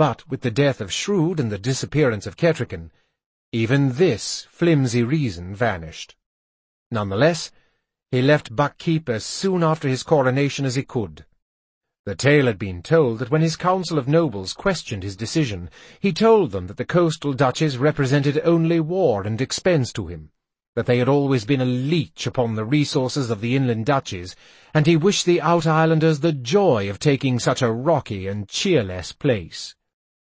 but with the death of Shrewd and the disappearance of Kettricken, even this flimsy reason vanished. Nonetheless, he left Buckkeep as soon after his coronation as he could. The tale had been told that when his council of nobles questioned his decision, he told them that the coastal duchies represented only war and expense to him, that they had always been a leech upon the resources of the inland duchies, and he wished the out-islanders the joy of taking such a rocky and cheerless place.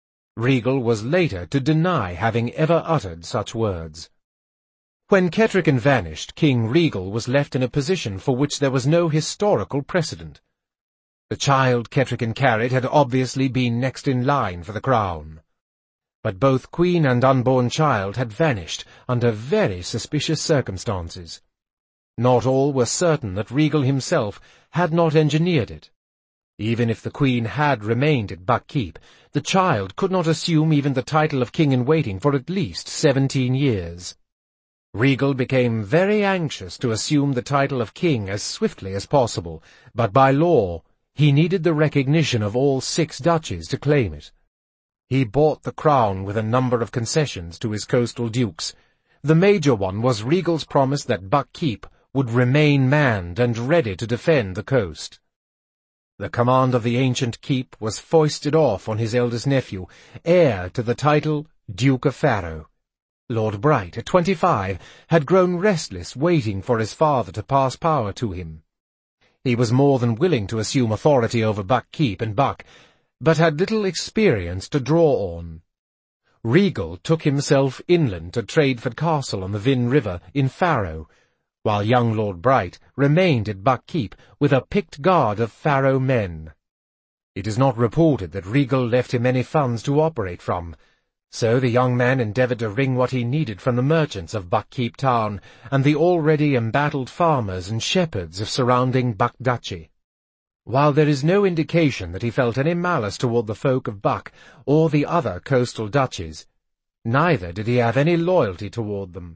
Regal was later to deny having ever uttered such words. When Kettricken vanished, King Regal was left in a position for which there was no historical precedent. The child Kettricken carried had obviously been next in line for the crown. But both queen and unborn child had vanished under very suspicious circumstances. Not all were certain that Regal himself had not engineered it. Even if the queen had remained at Buckkeep, the child could not assume even the title of king-in-waiting for at least 17 years. Regal became very anxious to assume the title of king as swiftly as possible, but by law he needed the recognition of all 6 duchies to claim it. He bought the crown with a number of concessions to his coastal dukes. The major one was Regal's promise that Buckkeep would remain manned and ready to defend the coast. The command of the ancient keep was foisted off on his eldest nephew, heir to the title Duke of Farrow. Lord Bright, at 25, had grown restless waiting for his father to pass power to him. He was more than willing to assume authority over Buckkeep and Buck, but had little experience to draw on. Regal took himself inland to Tradeford Castle on the Vin River in Farrow, while young Lord Bright remained at Buckkeep with a picked guard of Farrow men. It is not reported that Regal left him any funds to operate from, so the young man endeavoured to wring what he needed from the merchants of Buckkeep town and the already embattled farmers and shepherds of surrounding Buck Duchy. While there is no indication that he felt any malice toward the folk of Buck or the other coastal duchies, neither did he have any loyalty toward them.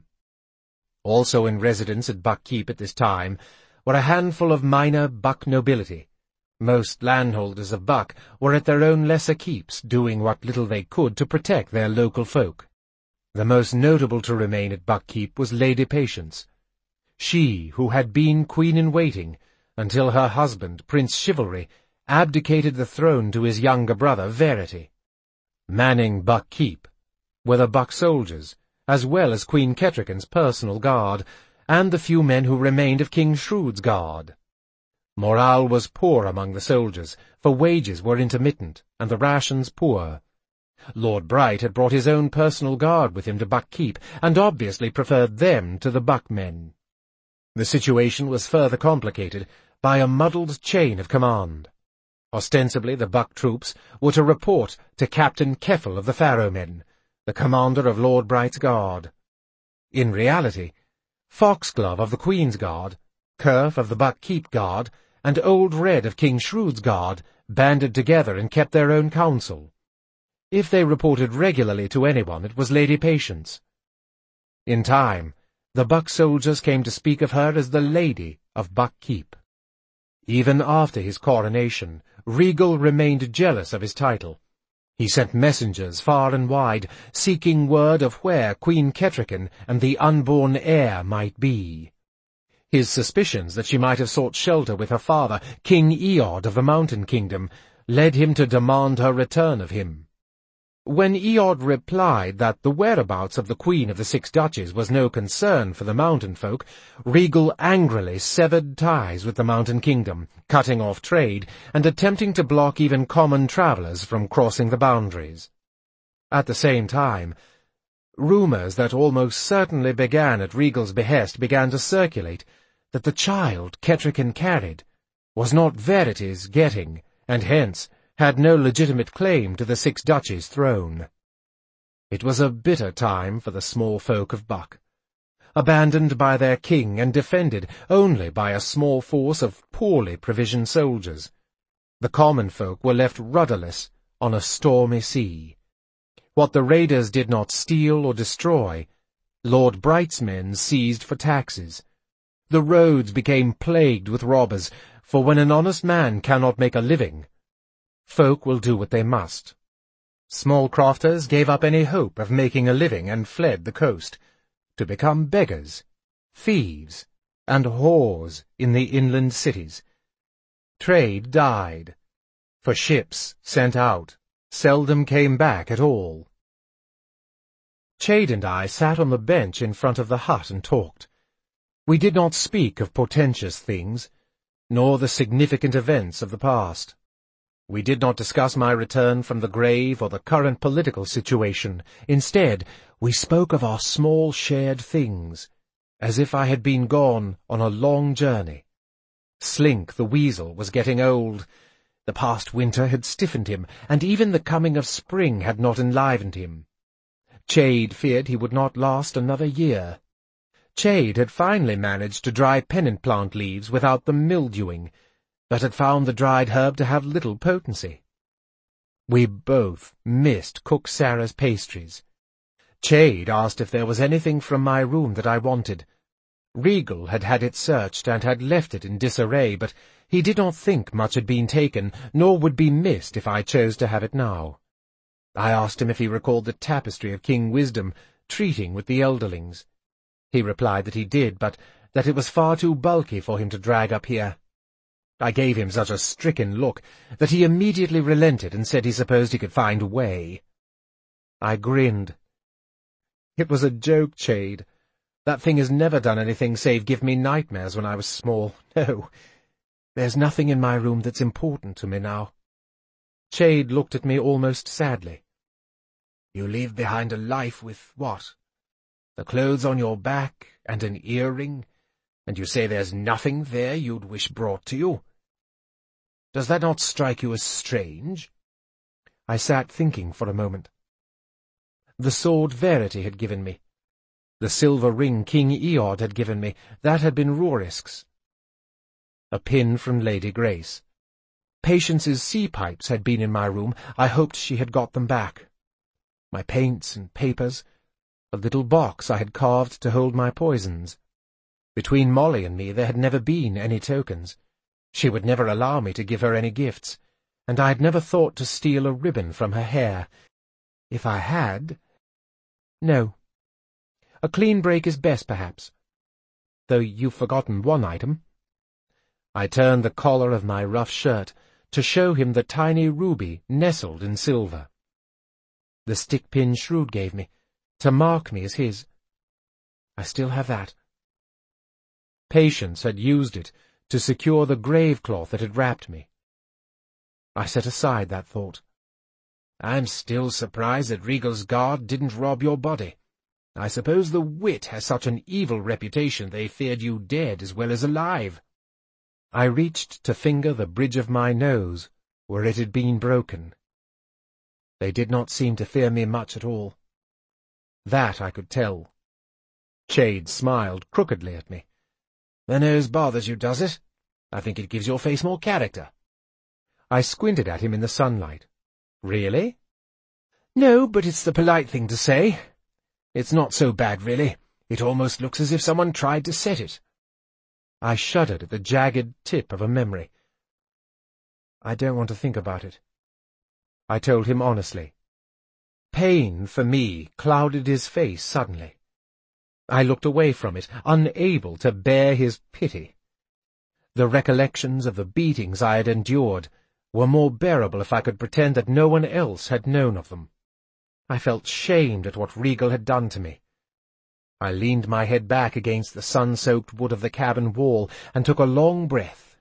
Also in residence at Buckkeep at this time were a handful of minor Buck nobility. Most landholders of Buck were at their own lesser keeps, doing what little they could to protect their local folk. The most notable to remain at Buckkeep was Lady Patience. She, who had been queen-in-waiting, until her husband, Prince Chivalry, abdicated the throne to his younger brother, Verity. Manning Buckkeep were the Buck soldiers, as well as Queen Kettricken's personal guard, and the few men who remained of King Shrewd's guard. Morale was poor among the soldiers, for wages were intermittent, and the rations poor. Lord Bright had brought his own personal guard with him to Buckkeep, and obviously preferred them to the Buck men. The situation was further complicated by a muddled chain of command. Ostensibly the Buck troops were to report to Captain Keffel of the Farrow men, the commander of Lord Bright's guard. In reality, Foxglove of the Queen's Guard, Kerf of the Buckkeep Guard, and Old Red of King Shrewd's Guard banded together and kept their own counsel. If they reported regularly to anyone, it was Lady Patience. In time, the Buck soldiers came to speak of her as the Lady of Buckkeep. Even after his coronation, Regal remained jealous of his title. He sent messengers far and wide, seeking word of where Queen Kettricken and the unborn heir might be. His suspicions that she might have sought shelter with her father, King Eod of the Mountain Kingdom, led him to demand her return of him. When Eod replied that the whereabouts of the Queen of the 6 Duchies was no concern for the mountain folk, Regal angrily severed ties with the Mountain Kingdom, cutting off trade and attempting to block even common travellers from crossing the boundaries. At the same time, rumours that almost certainly began at Regal's behest began to circulate that the child Kettricken carried was not Verity's getting, and hence had no legitimate claim to the 6 Duchies' throne. It was a bitter time for the small folk of Buck. Abandoned by their king and defended only by a small force of poorly provisioned soldiers, the common folk were left rudderless on a stormy sea. What the raiders did not steal or destroy, Lord Bright's men seized for taxes. The roads became plagued with robbers, for when an honest man cannot make a living, folk will do what they must. Small crofters gave up any hope of making a living and fled the coast, to become beggars, thieves, and whores in the inland cities. Trade died, for ships sent out seldom came back at all. Chade and I sat on the bench in front of the hut and talked. We did not speak of portentous things, nor the significant events of the past. We did not discuss my return from the grave or the current political situation. Instead, we spoke of our small shared things, as if I had been gone on a long journey. Slink the weasel was getting old. The past winter had stiffened him, and even the coming of spring had not enlivened him. Chade feared he would not last another year. Chade had finally managed to dry pennant plant leaves without them mildewing, but had found the dried herb to have little potency. We both missed Cook Sarah's pastries. Chade asked if there was anything from my room that I wanted. Regal had had it searched and had left it in disarray, but he did not think much had been taken, nor would be missed if I chose to have it now. I asked him if he recalled the tapestry of King Wisdom, treating with the elderlings. He replied that he did, but that it was far too bulky for him to drag up here. I gave him such a stricken look that he immediately relented and said he supposed he could find a way. I grinned. It was a joke, Chade. That thing has never done anything save give me nightmares when I was small. No, there's nothing in my room that's important to me now. Chade looked at me almost sadly. You leave behind a life with what? The clothes on your back and an earring, and you say there's nothing there you'd wish brought to you? Does that not strike you as strange? I sat thinking for a moment. The sword Verity had given me. The silver ring King Eod had given me, that had been Rorisk's. A pin from Lady Grace. Patience's sea pipes had been in my room. I hoped she had got them back. My paints and papers, a little box I had carved to hold my poisons. Between Molly and me there had never been any tokens. She would never allow me to give her any gifts, and I had never thought to steal a ribbon from her hair. If I had— No. A clean break is best, perhaps. Though you've forgotten one item. I turned the collar of my rough shirt to show him the tiny ruby nestled in silver. The stick-pin Shrewd gave me, to mark me as his. I still have that. Patience had used it to secure the grave-cloth that had wrapped me. I set aside that thought. I'm still surprised that Regal's guard didn't rob your body. I suppose the wit has such an evil reputation they feared you dead as well as alive. I reached to finger the bridge of my nose, where it had been broken. They did not seem to fear me much at all. That I could tell. Chade smiled crookedly at me. The nose bothers you, does it? I think it gives your face more character. I squinted at him in the sunlight. Really? No, but it's the polite thing to say. It's not so bad, really. It almost looks as if someone tried to set it. I shuddered at the jagged tip of a memory. I don't want to think about it. I told him honestly. Pain, for me, clouded his face suddenly. I looked away from it, unable to bear his pity. The recollections of the beatings I had endured were more bearable if I could pretend that no one else had known of them. I felt shamed at what Regal had done to me. I leaned my head back against the sun-soaked wood of the cabin wall and took a long breath.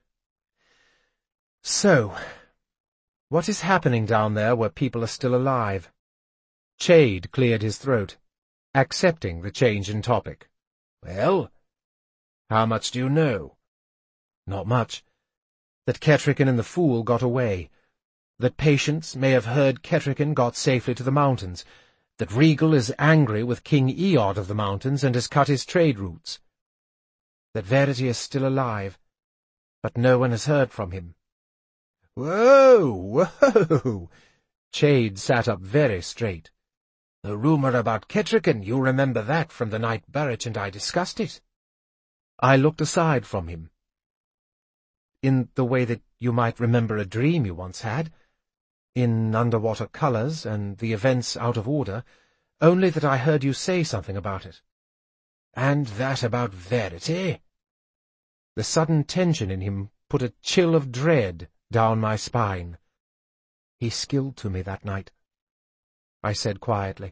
So, what is happening down there where people are still alive? Chade cleared his throat, accepting the change in topic. Well, how much do you know? Not much. That Kettricken and the Fool got away. That Patience may have heard Kettricken got safely to the mountains. That Regal is angry with King Eod of the mountains and has cut his trade routes. That Verity is still alive, but no one has heard from him. Whoa, whoa! Chade sat up very straight. The rumour about Kettricken, you remember that from the night Burrich and I discussed it. I looked aside from him. In the way that you might remember a dream you once had. in underwater colours and the events out of order, only that I heard you say something about it. And that about Verity? The sudden tension in him put a chill of dread down my spine. He skilled to me that night, I said quietly.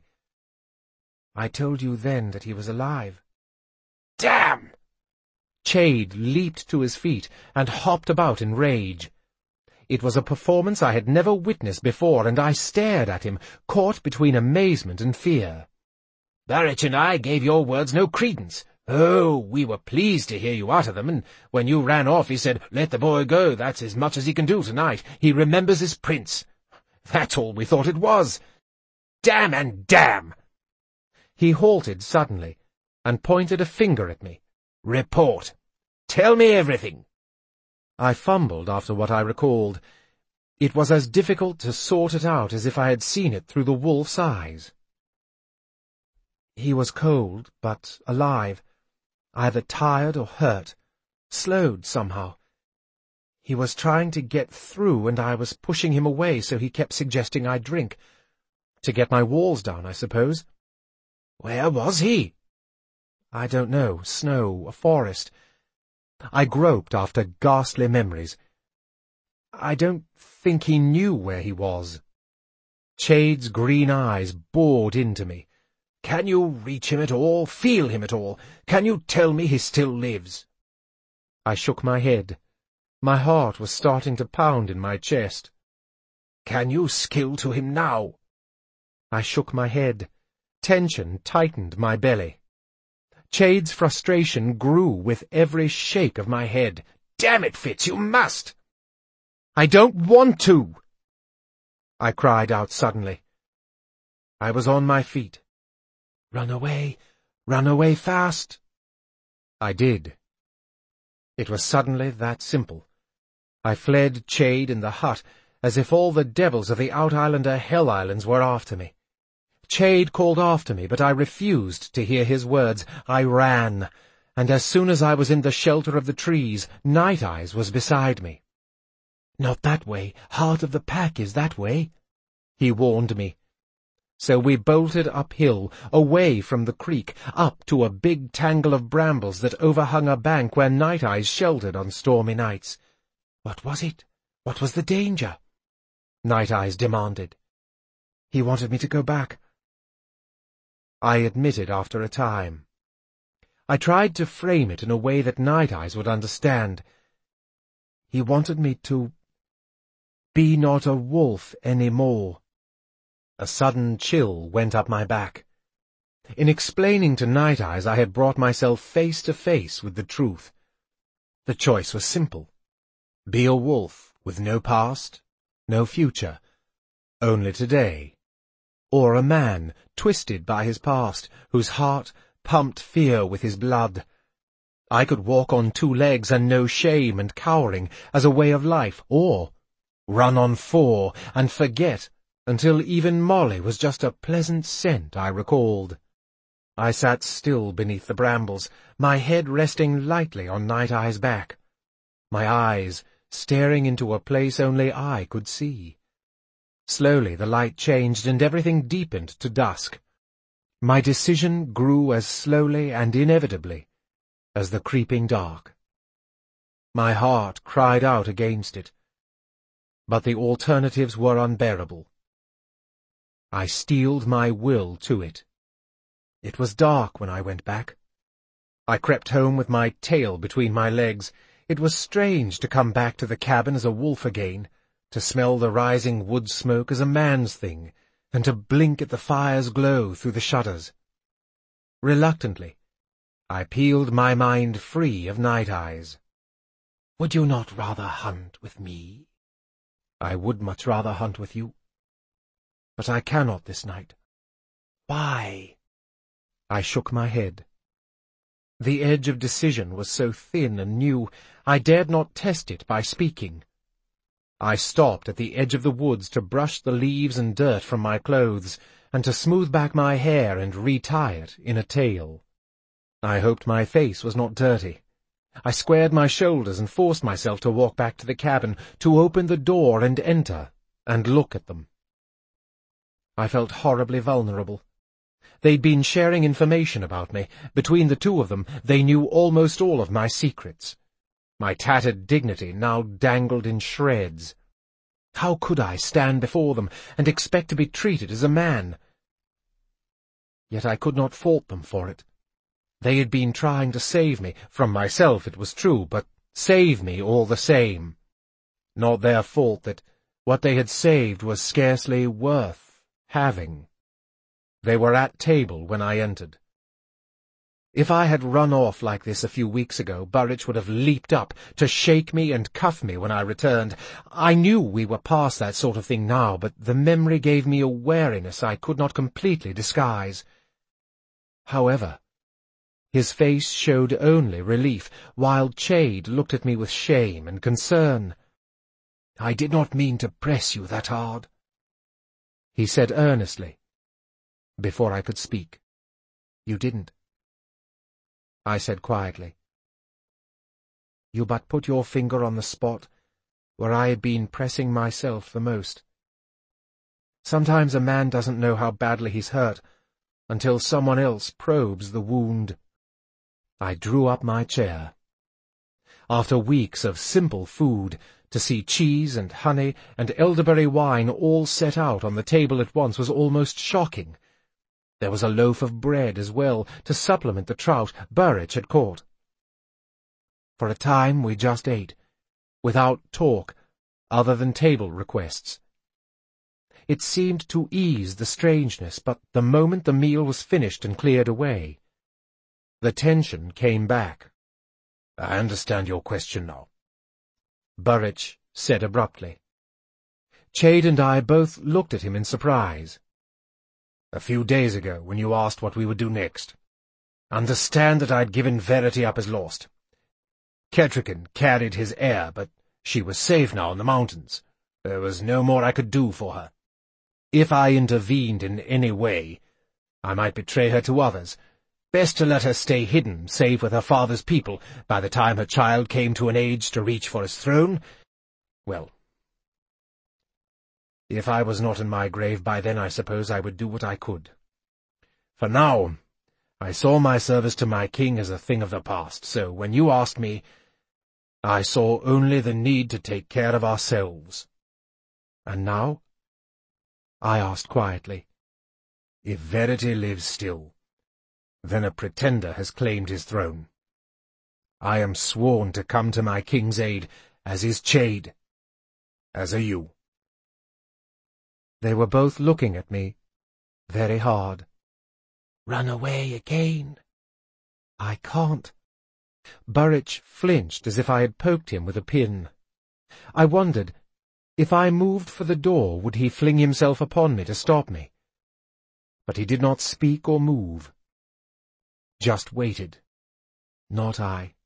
I told you then that he was alive. Damn! Chade leaped to his feet and hopped about in rage. It was a performance I had never witnessed before, and I stared at him, caught between amazement and fear. Burridge and I gave your words no credence. Oh, we were pleased to hear you utter them, and when you ran off he said, "Let the boy go, that's as much as he can do tonight. He remembers his prince." That's all we thought it was. Damn and damn! He halted suddenly, and pointed a finger at me. Report. Tell me everything. I fumbled after what I recalled. It was as difficult to sort it out as if I had seen it through the wolf's eyes. He was cold, but alive, either tired or hurt, slowed somehow. He was trying to get through, and I was pushing him away, so he kept suggesting I drink. To get my walls down, I suppose. Where was he? I don't know. Snow, a forest. I groped after ghastly memories. I don't think he knew where he was. Chade's green eyes bored into me. Can you reach him at all? Feel him at all? Can you tell me he still lives? I shook my head. My heart was starting to pound in my chest. Can you skill to him now? I shook my head. Tension tightened my belly. Chade's frustration grew with every shake of my head. Damn it, Fitz, you must! I don't want to! I cried out suddenly. I was on my feet. Run away fast. I did. It was suddenly that simple. I fled Chade in the hut, as if all the devils of the Out-Islander Hell Islands were after me. Chade called after me, but I refused to hear his words. I ran, and as soon as I was in the shelter of the trees, Night Eyes was beside me. Not that way. Heart of the Pack is that way, he warned me. So we bolted uphill, away from the creek, up to a big tangle of brambles that overhung a bank where Night Eyes sheltered on stormy nights. What was it? What was the danger? Night Eyes demanded. He wanted me to go back, I admitted after a time. I tried to frame it in a way that Night Eyes would understand. He wanted me to be not a wolf any more. A sudden chill went up my back. In explaining to Night Eyes, I had brought myself face to face with the truth. The choice was simple. Be a wolf with no past, no future, only today. Or a man, twisted by his past, whose heart pumped fear with his blood. I could walk on 2 legs and know shame and cowering as a way of life, or run on 4 and forget until even Molly was just a pleasant scent I recalled. I sat still beneath the brambles, my head resting lightly on Night Eye's back, my eyes staring into a place only I could see. Slowly the light changed and everything deepened to dusk. My decision grew as slowly and inevitably as the creeping dark. My heart cried out against it, but the alternatives were unbearable. I steeled my will to it. It was dark when I went back. I crept home with my tail between my legs. It was strange to come back to the cabin as a wolf again, to smell the rising wood smoke as a man's thing, and to blink at the fire's glow through the shutters. Reluctantly, I peeled my mind free of Night Eyes. Would you not rather hunt with me? I would much rather hunt with you. But I cannot this night. Why? I shook my head. The edge of decision was so thin and new, I dared not test it by speaking. I stopped at the edge of the woods to brush the leaves and dirt from my clothes, and to smooth back my hair and retie it in a tail. I hoped my face was not dirty. I squared my shoulders and forced myself to walk back to the cabin, to open the door and enter, and look at them. I felt horribly vulnerable. They'd been sharing information about me. Between the two of them, they knew almost all of my secrets. My tattered dignity now dangled in shreds. How could I stand before them and expect to be treated as a man? Yet I could not fault them for it. They had been trying to save me, from myself it was true, but save me all the same. Not their fault that what they had saved was scarcely worth having. They were at table when I entered. If I had run off like this a few weeks ago, Burrich would have leaped up to shake me and cuff me when I returned. I knew we were past that sort of thing now, but the memory gave me a wariness I could not completely disguise. However, his face showed only relief, while Chade looked at me with shame and concern. "I did not mean to press you that hard," he said earnestly. Before I could speak, "You didn't," I said quietly. "You but put your finger on the spot where I had been pressing myself the most. Sometimes a man doesn't know how badly he's hurt until someone else probes the wound." I drew up my chair. After weeks of simple food, to see cheese and honey and elderberry wine all set out on the table at once was almost shocking. There was a loaf of bread as well, to supplement the trout Burrich had caught. For a time we just ate, without talk, other than table requests. It seemed to ease the strangeness, but the moment the meal was finished and cleared away, the tension came back. "I understand your question now," Burrich said abruptly. Chade and I both looked at him in surprise. "A few days ago, when you asked what we would do next, understand that I'd given Verity up as lost. Kettricken carried his heir, but she was safe now in the mountains. There was no more I could do for her. If I intervened in any way, I might betray her to others. Best to let her stay hidden, safe with her father's people, by the time her child came to an age to reach for his throne. Well, if I was not in my grave by then, I suppose I would do what I could. For now, I saw my service to my king as a thing of the past, so when you asked me, I saw only the need to take care of ourselves." "And now?" I asked quietly. "If Verity lives still, then a pretender has claimed his throne. I am sworn to come to my king's aid, as is Chade. As are you." They were both looking at me very hard. "Run away again." "I can't." Burrich flinched as if I had poked him with a pin. I wondered, if I moved for the door, would he fling himself upon me to stop me? But he did not speak or move. Just waited. Not I.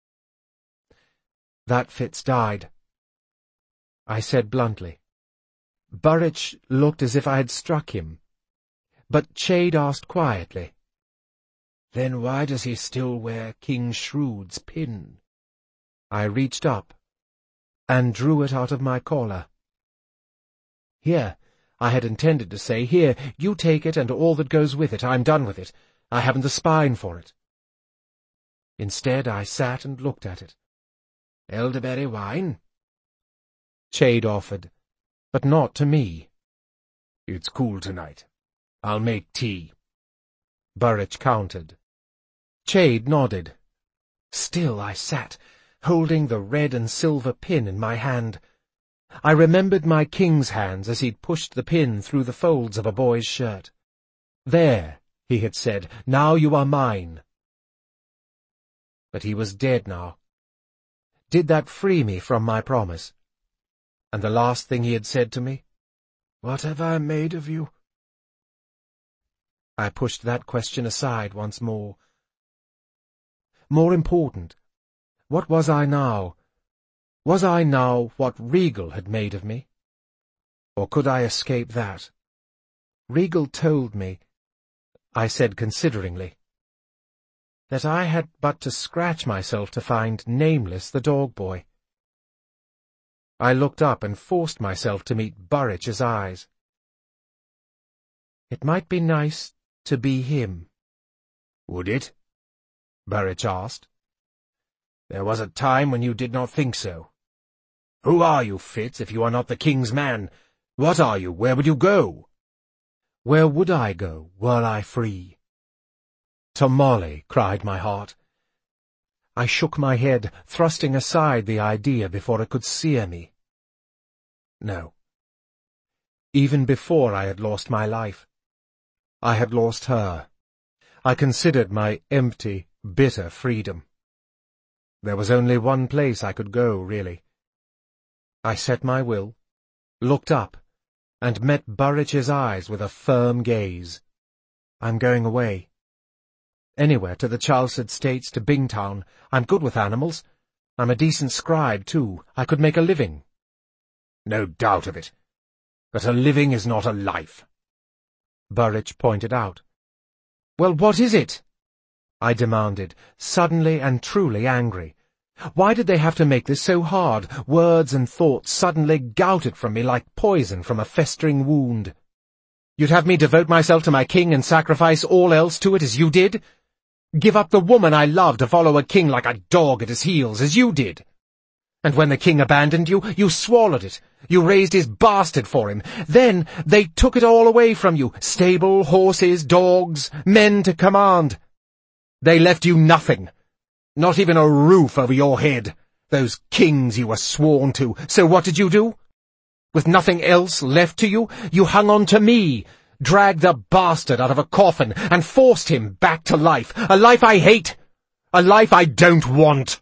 "That Fitz died," I said bluntly. Burrich looked as if I had struck him, but Chade asked quietly, "Then why does he still wear King Shrewd's pin?" I reached up and drew it out of my collar. "Here," I had intended to say, "here, you take it and all that goes with it. I'm done with it. I haven't the spine for it." Instead, I sat and looked at it. "Elderberry wine?" Chade offered, but not to me. "It's cool tonight. I'll make tea," Burrich countered. Chade nodded. Still I sat, holding the red and silver pin in my hand. I remembered my king's hands as he'd pushed the pin through the folds of a boy's shirt. "There," he had said, "now you are mine." But he was dead now. Did that free me from my promise? And the last thing he had said to me, "What have I made of you?" I pushed that question aside once more. More important, what was I now? Was I now what Regal had made of me? Or could I escape that? Regal told me, I said consideringly, that I had but to scratch myself to find Nameless the dog boy. I looked up and forced myself to meet Burridge's eyes. "It might be nice to be him." "Would it?" Burridge asked. "There was a time when you did not think so. Who are you, Fitz, if you are not the king's man? What are you? Where would you go?" "Where would I go, were I free?" "To Molly," cried my heart. I shook my head, thrusting aside the idea before it could sear me. No. Even before I had lost my life, I had lost her. I considered my empty, bitter freedom. There was only one place I could go, really. I set my will, looked up, and met Burridge's eyes with a firm gaze. "I'm going away. Anywhere, to the Chalced States, to Bingtown. I'm good with animals. I'm a decent scribe, too. I could make a living." "No doubt of it. But a living is not a life," Burridge pointed out. "Well, what is it?" I demanded, suddenly and truly angry. Why did they have to make this so hard? Words and thoughts suddenly gouted from me like poison from a festering wound. "You'd have me devote myself to my king and sacrifice all else to it as you did? Give up the woman I love to follow a king like a dog at his heels, as you did? And when the king abandoned you, you swallowed it. You raised his bastard for him. Then they took it all away from you. Stable, horses, dogs, men to command. They left you nothing. Not even a roof over your head. Those kings you were sworn to. So what did you do? With nothing else left to you, you hung on to me, dragged the bastard out of a coffin, and forced him back to life. A life I hate. A life I don't want."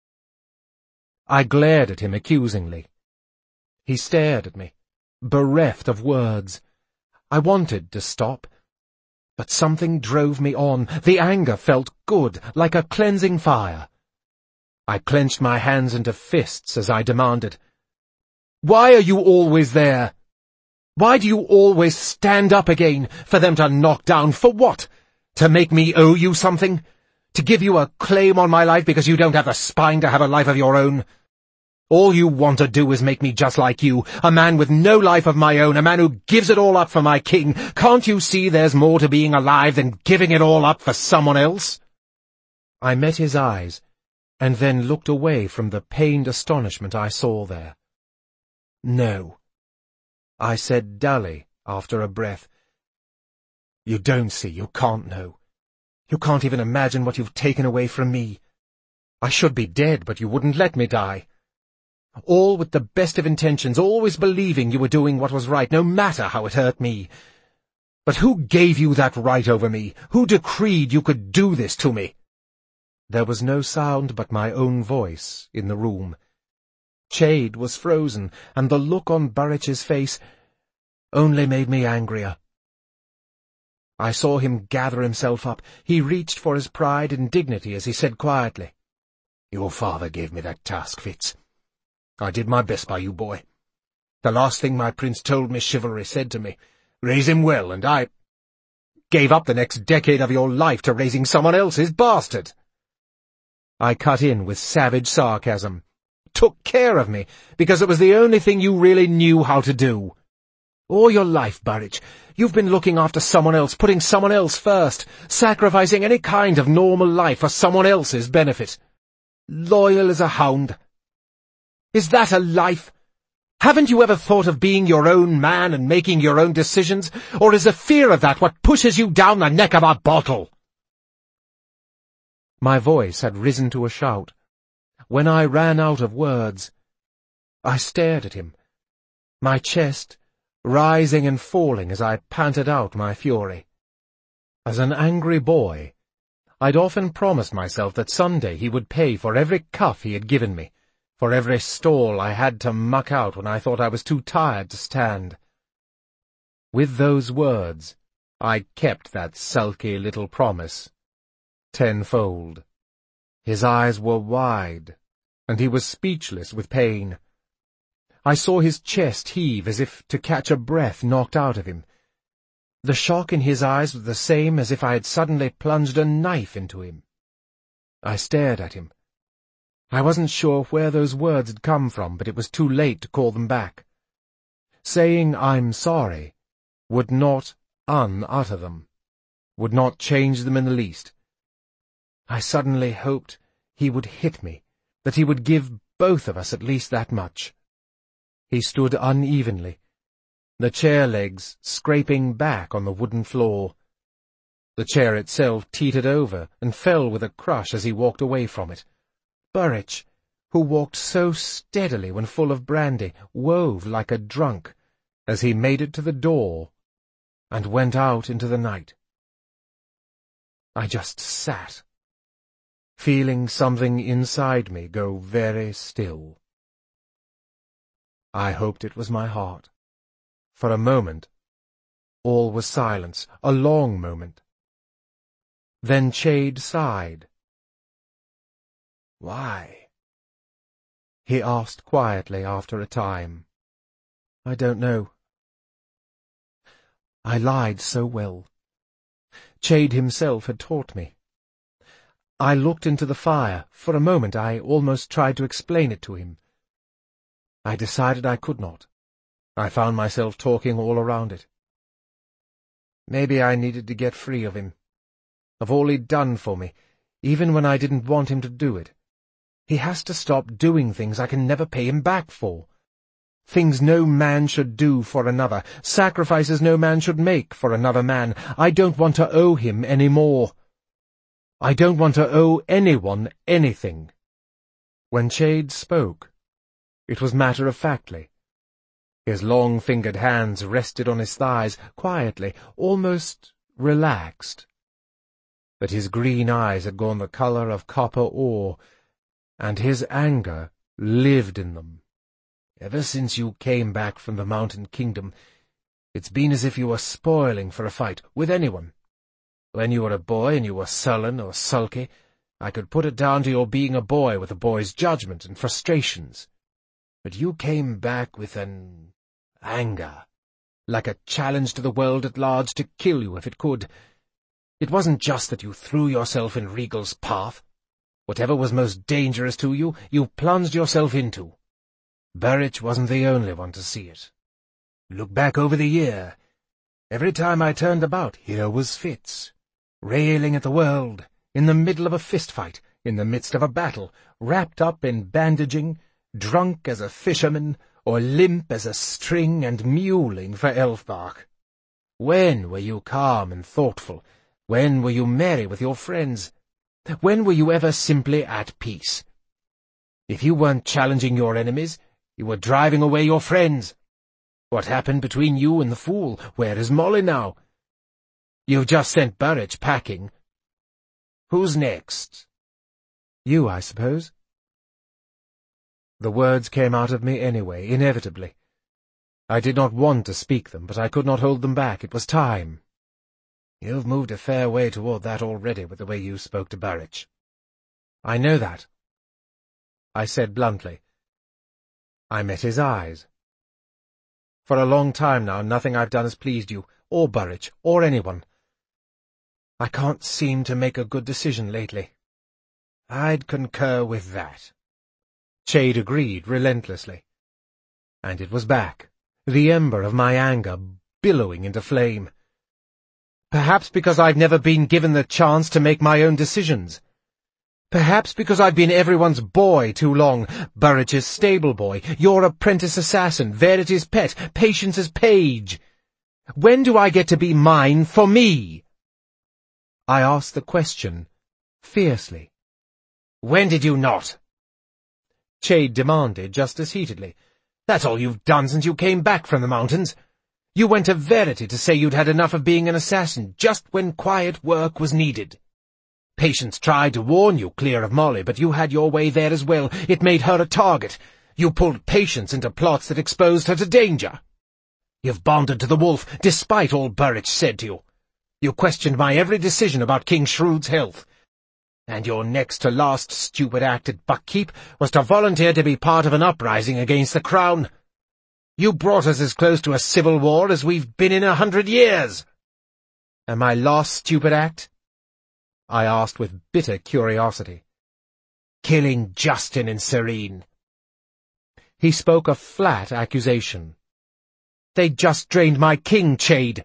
I glared at him accusingly. He stared at me, bereft of words. I wanted to stop, but something drove me on. The anger felt good, like a cleansing fire. I clenched my hands into fists as I demanded, "Why are you always there? Why do you always stand up again, for them to knock down? For what? To make me owe you something? To give you a claim on my life because you don't have the spine to have a life of your own? All you want to do is make me just like you, a man with no life of my own, a man who gives it all up for my king. Can't you see there's more to being alive than giving it all up for someone else?" I met his eyes, and then looked away from the pained astonishment I saw there. "No," I said dully, after a breath. "You don't see, you can't know. You can't even imagine what you've taken away from me. I should be dead, but you wouldn't let me die. All with the best of intentions, always believing you were doing what was right, no matter how it hurt me. But who gave you that right over me? Who decreed you could do this to me?" There was no sound but my own voice in the room. Chade was frozen, and the look on Burridge's face only made me angrier. I saw him gather himself up. He reached for his pride and dignity as he said quietly, "Your father gave me that task, Fitz. I did my best by you, boy. The last thing my prince told me chivalry said to me, 'Raise him well,' and I gave up the next decade of your life to raising someone else's bastard." I cut in with savage sarcasm. "Took care of me, because it was the only thing you really knew how to do. All your life, Burridge, you've been looking after someone else, putting someone else first, sacrificing any kind of normal life for someone else's benefit. Loyal as a hound. Is that a life? Haven't you ever thought of being your own man and making your own decisions? Or is the fear of that what pushes you down the neck of a bottle?" My voice had risen to a shout. When I ran out of words, I stared at him, my chest rising and falling as I panted out my fury. As an angry boy, I'd often promised myself that someday he would pay for every cuff he had given me, for every stall I had to muck out when I thought I was too tired to stand. With those words, I kept that sulky little promise tenfold. His eyes were wide, and he was speechless with pain. I saw his chest heave as if to catch a breath knocked out of him. The shock in his eyes was the same as if I had suddenly plunged a knife into him. I stared at him. I wasn't sure where those words had come from, but it was too late to call them back. Saying "I'm sorry" would not utter them, would not change them in the least. I suddenly hoped he would hit me, that he would give both of us at least that much. He stood unevenly, the chair legs scraping back on the wooden floor. The chair itself teetered over and fell with a crush as he walked away from it. Burrich, who walked so steadily when full of brandy, wove like a drunk as he made it to the door and went out into the night. I just sat, feeling something inside me go very still. I hoped it was my heart. For a moment, all was silence, a long moment. Then Chade sighed. "Why?" he asked quietly after a time. "I don't know." I lied so well. Chade himself had taught me. I looked into the fire. For a moment I almost tried to explain it to him. I decided I could not. I found myself talking all around it. Maybe I needed to get free of him, of all he'd done for me, even when I didn't want him to do it. He has to stop doing things I can never pay him back for. Things no man should do for another, sacrifices no man should make for another man. I don't want to owe him any more. I don't want to owe anyone anything. When Chade spoke, it was matter-of-factly. His long-fingered hands rested on his thighs, quietly, almost relaxed. But his green eyes had gone the color of copper ore, and his anger lived in them. "Ever since you came back from the Mountain Kingdom, it's been as if you were spoiling for a fight with anyone. When you were a boy and you were sullen or sulky, I could put it down to your being a boy with a boy's judgment and frustrations. But you came back with an anger, like a challenge to the world at large to kill you if it could. It wasn't just that you threw yourself in Regal's path. Whatever was most dangerous to you, you plunged yourself into. Burrich wasn't the only one to see it. Look back over the year. Every time I turned about, here was Fitz, railing at the world, in the middle of a fistfight, in the midst of a battle, wrapped up in bandaging, drunk as a fisherman, or limp as a string and mewling for Elfbark. When were you calm and thoughtful? When were you merry with your friends? When were you ever simply at peace? If you weren't challenging your enemies, you were driving away your friends. What happened between you and the fool? Where is Molly now? You've just sent Burrich packing. Who's next? You, I suppose. The words came out of me anyway, inevitably. I did not want to speak them, but I could not hold them back. It was time. You've moved a fair way toward that already with the way you spoke to Burrich. I know that, I said bluntly. I met his eyes. For a long time now, nothing I've done has pleased you, or Burrich, or anyone. I can't seem to make a good decision lately. I'd concur with that. Chade agreed relentlessly. And it was back, the ember of my anger billowing into flame. Perhaps because I've never been given the chance to make my own decisions. Perhaps because I've been everyone's boy too long, Burrich's stable boy, your apprentice assassin, Verity's pet, Patience's page. When do I get to be mine for me? I asked the question fiercely. When did you not? Chade demanded just as heatedly. That's all you've done since you came back from the mountains. You went to Verity to say you'd had enough of being an assassin just when quiet work was needed. Patience tried to warn you clear of Molly, but you had your way there as well. It made her a target. You pulled Patience into plots that exposed her to danger. You've bonded to the wolf, despite all Burrich said to you. You questioned my every decision about King Shrewd's health. And your next-to-last stupid act at Buckkeep was to volunteer to be part of an uprising against the Crown. You brought us as close to a civil war as we've been in 100 years. And my last stupid act? I asked with bitter curiosity. killing Justin and Serene." He spoke a flat accusation. "They just drained my king, Chade."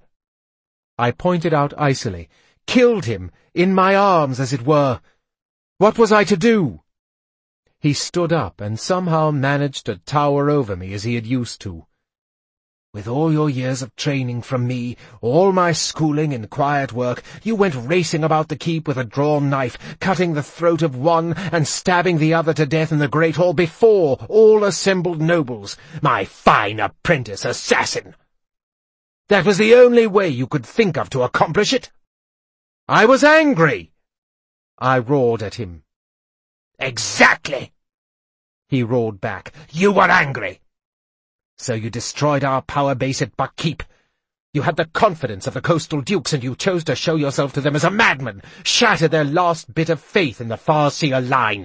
I pointed out icily. "Killed him, in my arms, as it were. What was I to do?" He stood up and somehow managed to tower over me as he had used to. "With all your years of training from me, all my schooling in quiet work, you went racing about the keep with a drawn knife, cutting the throat of one and stabbing the other to death in the great hall before all assembled nobles. My fine apprentice assassin! That was the only way you could think of to accomplish it." "I was angry!" I roared at him. "Exactly!" he roared back. "You were angry. So you destroyed our power base at Buckkeep. You had the confidence of the coastal dukes, and you chose to show yourself to them as a madman, shatter their last bit of faith in the Farseer line."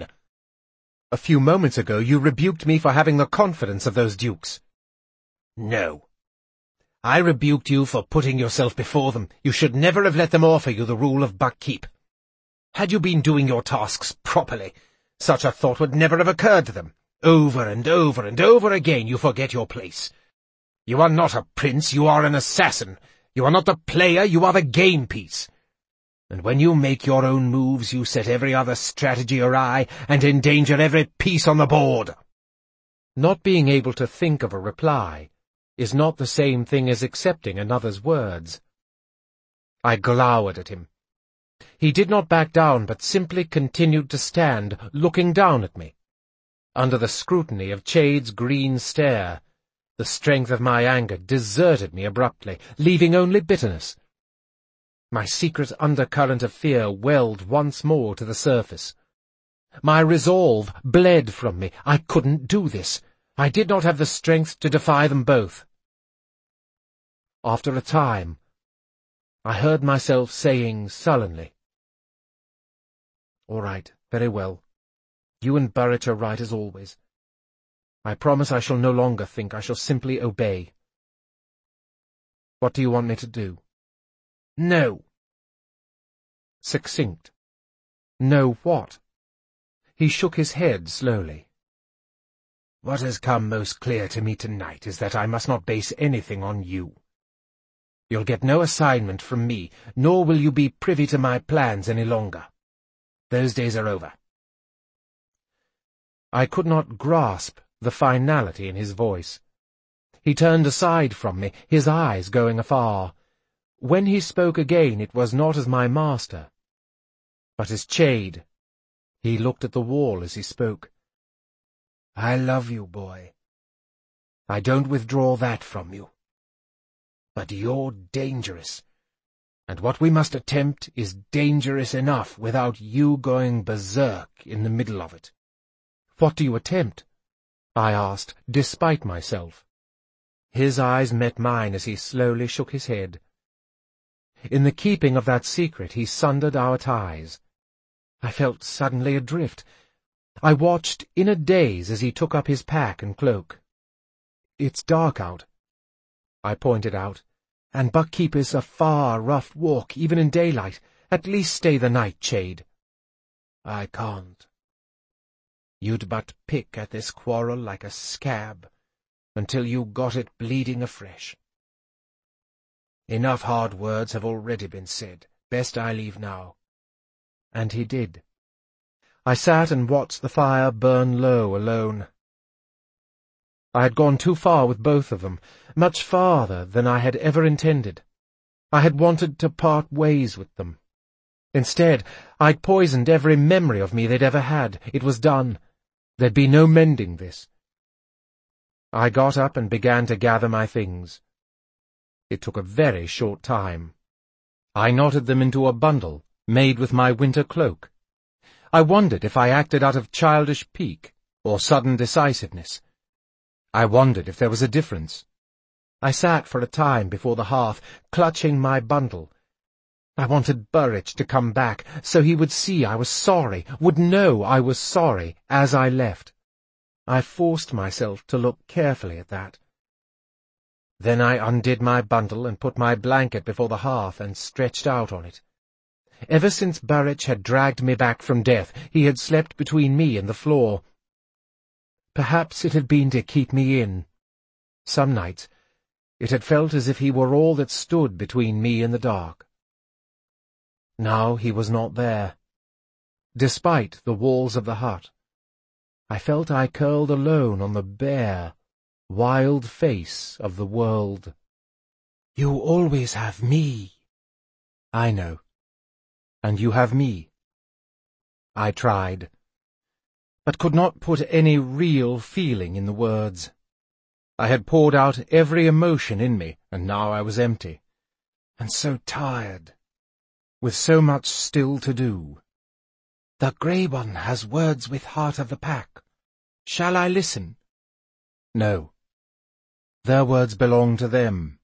"A few moments ago you rebuked me for having the confidence of those dukes." "No. I rebuked you for putting yourself before them. You should never have let them offer you the rule of Buckkeep. Had you been doing your tasks properly, such a thought would never have occurred to them. Over and over and over again you forget your place. You are not a prince, you are an assassin. You are not the player, you are the game piece. And when you make your own moves, you set every other strategy awry and endanger every piece on the board." Not being able to think of a reply is not the same thing as accepting another's words. I glowered at him. He did not back down, but simply continued to stand, looking down at me. Under the scrutiny of Chade's green stare, the strength of my anger deserted me abruptly, leaving only bitterness. My secret undercurrent of fear welled once more to the surface. My resolve bled from me. I couldn't do this. I did not have the strength to defy them both. After a time, I heard myself saying sullenly, "All right, very well. You and Burrich are right as always. I promise I shall no longer think, I shall simply obey. What do you want me to do?" "No." Succinct. "No what?" He shook his head slowly. "What has come most clear to me tonight is that I must not base anything on you. You'll get no assignment from me, nor will you be privy to my plans any longer. Those days are over." I could not grasp the finality in his voice. He turned aside from me, his eyes going afar. When he spoke again, it was not as my master, but as Chade. He looked at the wall as he spoke. "I love you, boy. I don't withdraw that from you. But you're dangerous, and what we must attempt is dangerous enough without you going berserk in the middle of it." "What do you attempt?" I asked, despite myself. His eyes met mine as he slowly shook his head. In the keeping of that secret he sundered our ties. I felt suddenly adrift. I watched in a daze as he took up his pack and cloak. "It's dark out," I pointed out, "and Buckkeep is a far, rough walk, even in daylight. At least stay the night, Chade." "I can't. You'd but pick at this quarrel like a scab until you got it bleeding afresh. Enough hard words have already been said. Best I leave now." And he did. I sat and watched the fire burn low alone. I had gone too far with both of them, much farther than I had ever intended. I had wanted to part ways with them. Instead, I'd poisoned every memory of me they'd ever had. It was done. There'd be no mending this. I got up and began to gather my things. It took a very short time. I knotted them into a bundle, made with my winter cloak. I wondered if I acted out of childish pique or sudden decisiveness. I wondered if there was a difference. I sat for a time before the hearth, clutching my bundle. I wanted Burrich to come back, so he would see I was sorry, would know I was sorry, as I left. I forced myself to look carefully at that. Then I undid my bundle and put my blanket before the hearth and stretched out on it. Ever since Burrich had dragged me back from death, he had slept between me and the floor. Perhaps it had been to keep me in. Some nights it had felt as if he were all that stood between me and the dark. Now he was not there. Despite the walls of the hut, I felt I curled alone on the bare, wild face of the world. "You always have me." "I know. And you have me." I tried, but could not put any real feeling in the words. I had poured out every emotion in me, and now I was empty, and so tired, with so much still to do. "The Grey One has words with Heart of the Pack. Shall I listen?" "No. Their words belong to them."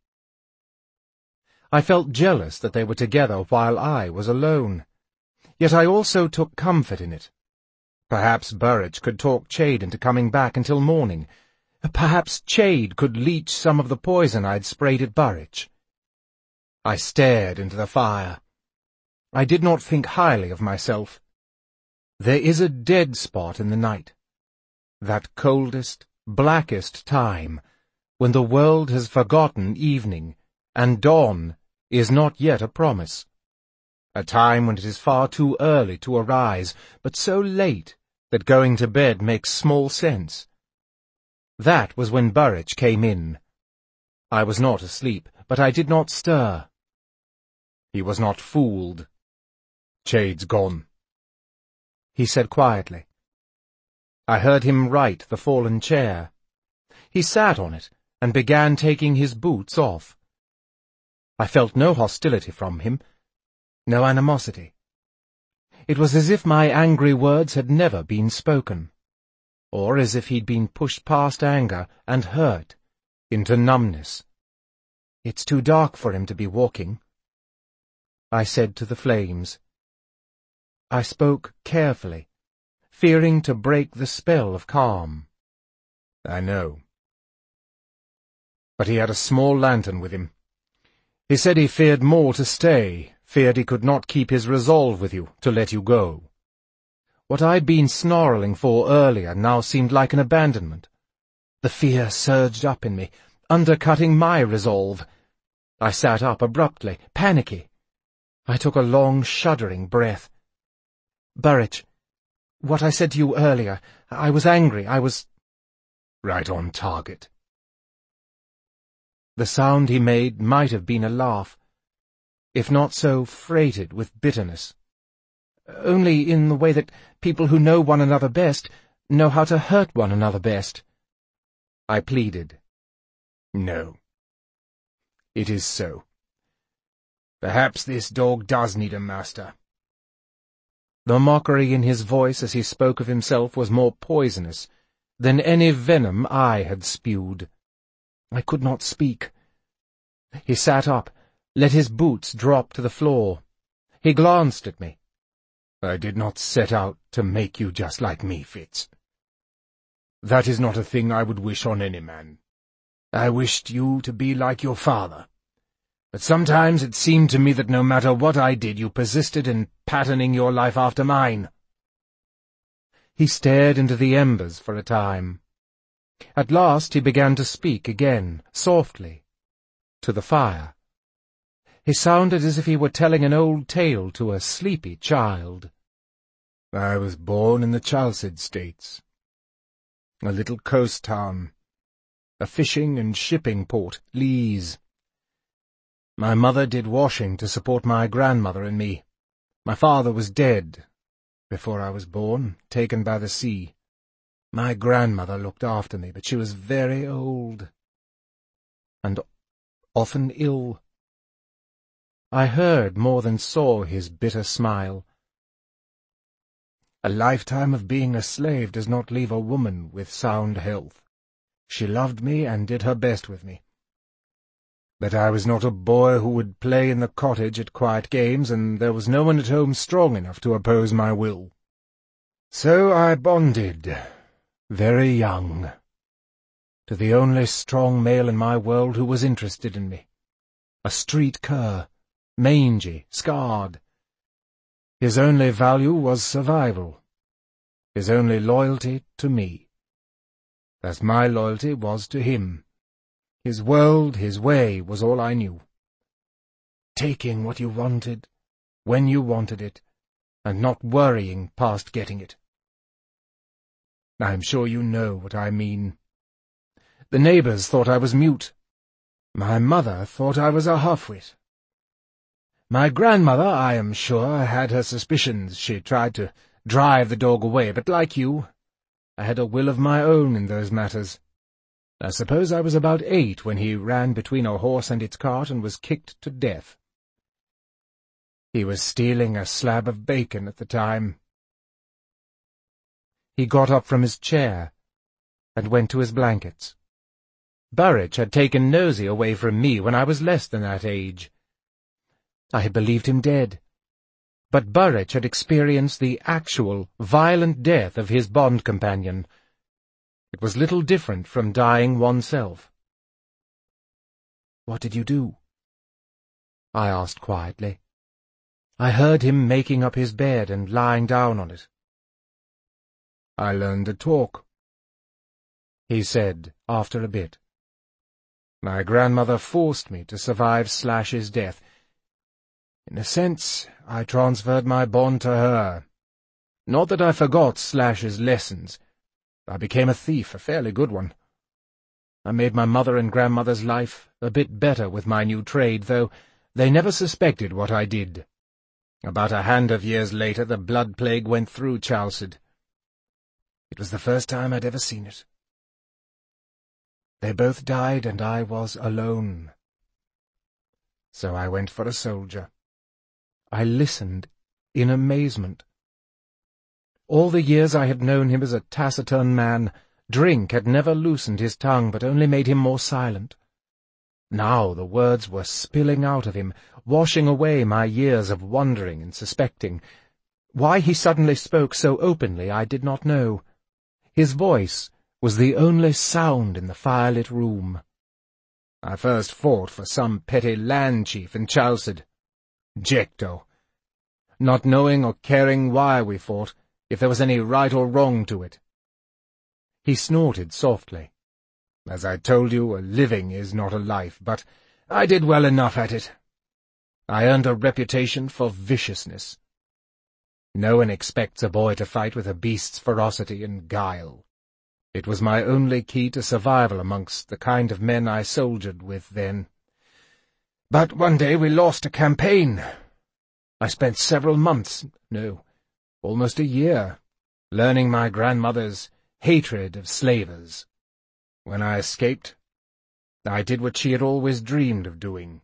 I felt jealous that they were together while I was alone. Yet I also took comfort in it. Perhaps Burrich could talk Chade into coming back until morning. Perhaps Chade could leach some of the poison I'd sprayed at Burrich. I stared into the fire. I did not think highly of myself. There is a dead spot in the night, that coldest, blackest time, when the world has forgotten evening, and dawn is not yet a promise. A time when it is far too early to arise, but so late that going to bed makes small sense. That was when Burrich came in. I was not asleep, but I did not stir. He was not fooled. "Chade's gone," he said quietly. I heard him right the fallen chair. He sat on it and began taking his boots off. I felt no hostility from him, no animosity. It was as if my angry words had never been spoken, or as if he'd been pushed past anger and hurt into numbness. "It's too dark for him to be walking," I said to the flames. I spoke carefully, fearing to break the spell of calm. "I know." But he had a small lantern with him. He said he feared more to stay, feared he could not keep his resolve with you, to let you go. What I'd been snarling for earlier now seemed like an abandonment. The fear surged up in me, undercutting my resolve. I sat up abruptly, panicky. I took a long, shuddering breath. "Burrich, what I said to you earlier, I was angry, I was—" "Right on target." The sound he made might have been a laugh, if not so freighted with bitterness. Only in the way that people who know one another best know how to hurt one another best. I pleaded. "No. It is so. Perhaps this dog does need a master." The mockery in his voice as he spoke of himself was more poisonous than any venom I had spewed. I could not speak. He sat up, let his boots drop to the floor. He glanced at me. "I did not set out to make you just like me, Fitz. That is not a thing I would wish on any man. I wished you to be like your father. But sometimes it seemed to me that no matter what I did, you persisted in patterning your life after mine." He stared into the embers for a time. At last he began to speak again, softly, to the fire. He sounded as if he were telling an old tale to a sleepy child. "I was born in the Chalced States, a little coast town, a fishing and shipping port, Lees. My mother did washing to support my grandmother and me. My father was dead before I was born, taken by the sea. My grandmother looked after me, but she was very old, and often ill." I heard more than saw his bitter smile. "A lifetime of being a slave does not leave a woman with sound health. She loved me and did her best with me. But I was not a boy who would play in the cottage at quiet games, and there was no one at home strong enough to oppose my will. So I bonded, very young, to the only strong male in my world who was interested in me. A street cur, mangy, scarred, His only value was survival. His only loyalty to me. As my loyalty was to him. His world, his way, was all I knew. Taking what you wanted, when you wanted it, and not worrying past getting it. I'm sure you know what I mean. The neighbours thought I was mute. My mother thought I was a half-wit. My grandmother, I am sure, had her suspicions. She tried to drive the dog away, but like you, I had a will of my own in those matters. I suppose I was about 8 when he ran between a horse and its cart and was kicked to death. He was stealing a slab of bacon at the time. He got up from his chair and went to his blankets. Burridge had taken Nosey away from me when I was less than that age. I had believed him dead, but Burridge had experienced the actual, violent death of his bond companion. It was little different from dying oneself. "What did you do?" I asked quietly. I heard him making up his bed and lying down on it. "I learned to talk," he said after a bit. "My grandmother forced me to survive Slash's death. In a sense, I transferred my bond to her. Not that I forgot Slash's lessons. I became a thief, a fairly good one. I made my mother and grandmother's life a bit better with my new trade, though they never suspected what I did. About a hand of years later, the blood plague went through Chalced. It was the first time I'd ever seen it. They both died, and I was alone. So I went for a soldier. I listened in amazement. All the years I had known him as a taciturn man, drink had never loosened his tongue, but only made him more silent. Now the words were spilling out of him, washing away my years of wondering and suspecting. Why he suddenly spoke so openly I did not know. His voice was the only sound in the firelit room. I first fought for some petty land chief in Chalced. Jecto. Not knowing or caring why we fought, if there was any right or wrong to it. He snorted softly. As I told you, a living is not a life, but I did well enough at it. I earned a reputation for viciousness. No one expects a boy to fight with a beast's ferocity and guile. It was my only key to survival amongst the kind of men I soldiered with then. But one day we lost a campaign. I spent several months, no, almost a year, learning my grandmother's hatred of slavers. When I escaped, I did what she had always dreamed of doing.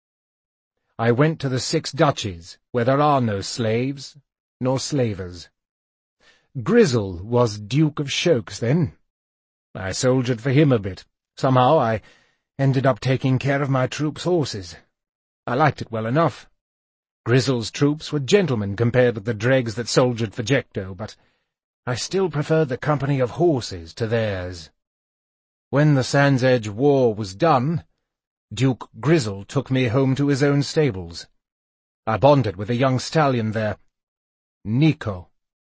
I went to the 6 duchies, where there are no slaves, nor slavers. Grizzle was Duke of Chokes then. I soldiered for him a bit. Somehow I ended up taking care of my troops' horses. I liked it well enough. Grizzle's troops were gentlemen compared with the dregs that soldiered for Jecto, but I still preferred the company of horses to theirs. When the Sand's Edge War was done, Duke Grizzle took me home to his own stables. I bonded with a young stallion there, Nico.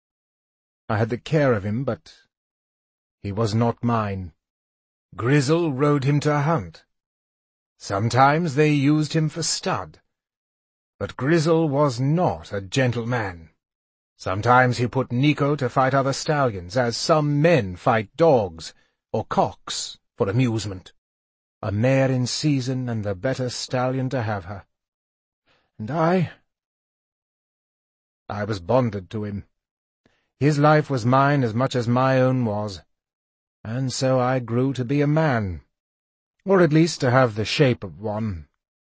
I had the care of him, but he was not mine. Grizzle rode him to hunt. Sometimes they used him for stud. But Grizzle was not a gentleman. Sometimes he put Nico to fight other stallions, as some men fight dogs or cocks for amusement. A mare in season and the better stallion to have her. And I was bonded to him. His life was mine as much as my own was, and so I grew to be a man, or at least to have the shape of one.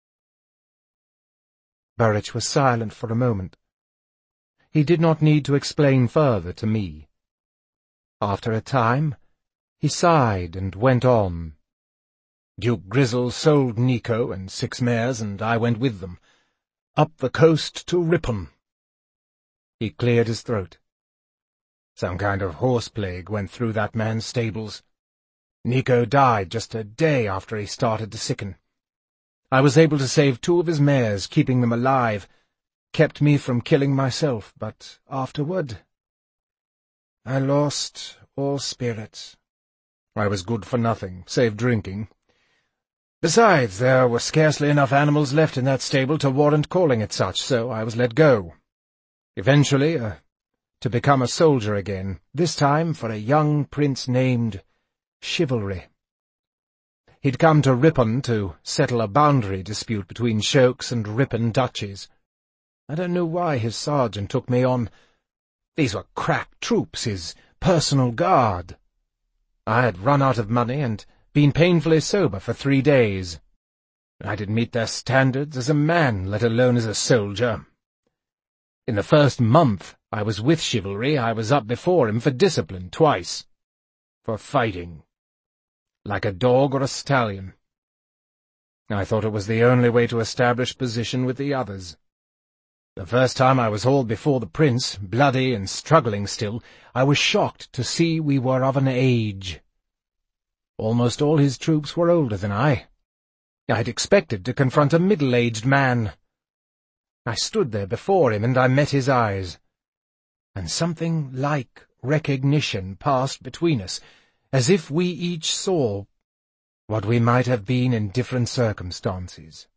Burridge was silent for a moment. He did not need to explain further to me. After a time, he sighed and went on. Duke Grizzle sold Nico and 6 mares, and I went with them, up the coast to Ripon. He cleared his throat. Some kind of horse plague went through that man's stables. Nico died just a day after he started to sicken. I was able to save 2 of his mares, keeping them alive, kept me from killing myself, but afterward I lost all spirits. I was good for nothing, save drinking. Besides, there were scarcely enough animals left in that stable to warrant calling it such, so I was let go. Eventually, to become a soldier again, this time for a young prince named Chivalry. He'd come to Ripon to settle a boundary dispute between Chokes and Ripon duchies. I don't know why his sergeant took me on. These were crack troops, his personal guard. I had run out of money and been painfully sober for 3 days. I didn't meet their standards as a man, let alone as a soldier. In the first month I was with Chivalry, I was up before him for discipline twice. For fighting. Like a dog or a stallion. I thought it was the only way to establish position with the others. The first time I was hauled before the prince, bloody and struggling still, I was shocked to see we were of an age. Almost all his troops were older than I. I'd expected to confront a middle-aged man. I stood there before him, and I met his eyes. And something like recognition passed between us, as if we each saw what we might have been in different circumstances.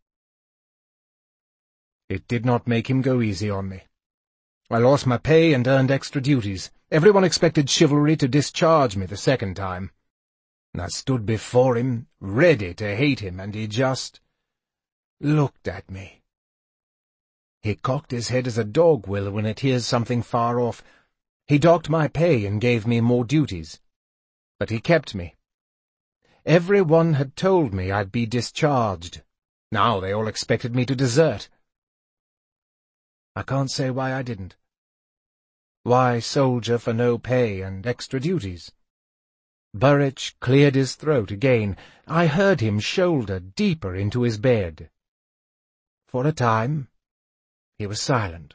It did not make him go easy on me. I lost my pay and earned extra duties. Everyone expected Chivalry to discharge me the second time. I stood before him, ready to hate him, and he just looked at me. He cocked his head as a dog will when it hears something far off. He docked my pay and gave me more duties. But he kept me. Everyone had told me I'd be discharged. Now they all expected me to desert. I can't say why I didn't. Why soldier for no pay and extra duties? Burrich cleared his throat again. I heard him shoulder deeper into his bed. For a time, he was silent.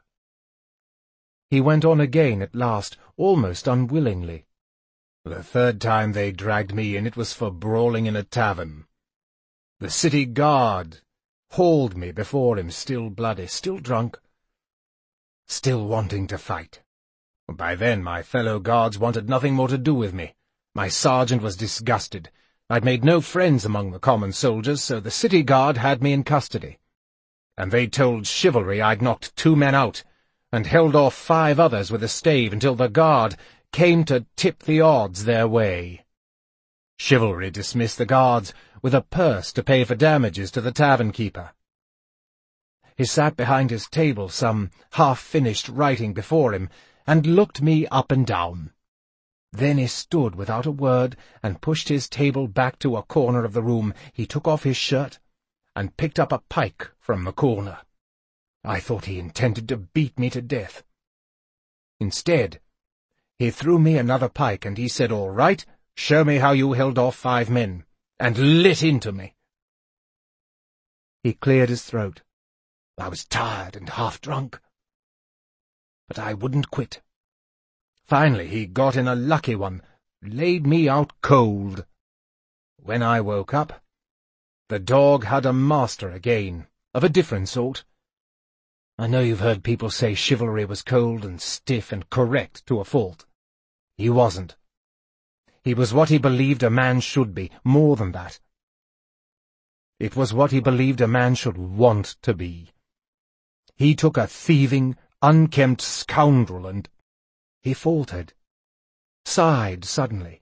He went on again at last, almost unwillingly. The third time they dragged me in, it was for brawling in a tavern. The city guard hauled me before him, still bloody, still drunk, still wanting to fight. By then my fellow guards wanted nothing more to do with me. My sergeant was disgusted. I'd made no friends among the common soldiers, so the city guard had me in custody. And they told Chivalry I'd knocked 2 men out, and held off 5 others with a stave until the guard came to tip the odds their way. Chivalry dismissed the guards with a purse to pay for damages to the tavern-keeper. He sat behind his table, some half-finished writing before him, and looked me up and down. Then he stood without a word and pushed his table back to a corner of the room. He took off his shirt and picked up a pike from the corner. I thought he intended to beat me to death. Instead, he threw me another pike, and he said, "All right, show me how you held off 5 men," and lit into me. He cleared his throat. I was tired and half-drunk. But I wouldn't quit. Finally he got in a lucky one, laid me out cold. When I woke up, the dog had a master again, of a different sort. I know you've heard people say Chivalry was cold and stiff and correct to a fault. He wasn't. He was what he believed a man should be, more than that. It was what he believed a man should want to be. He took a thieving, unkempt scoundrel and— He faltered, sighed suddenly.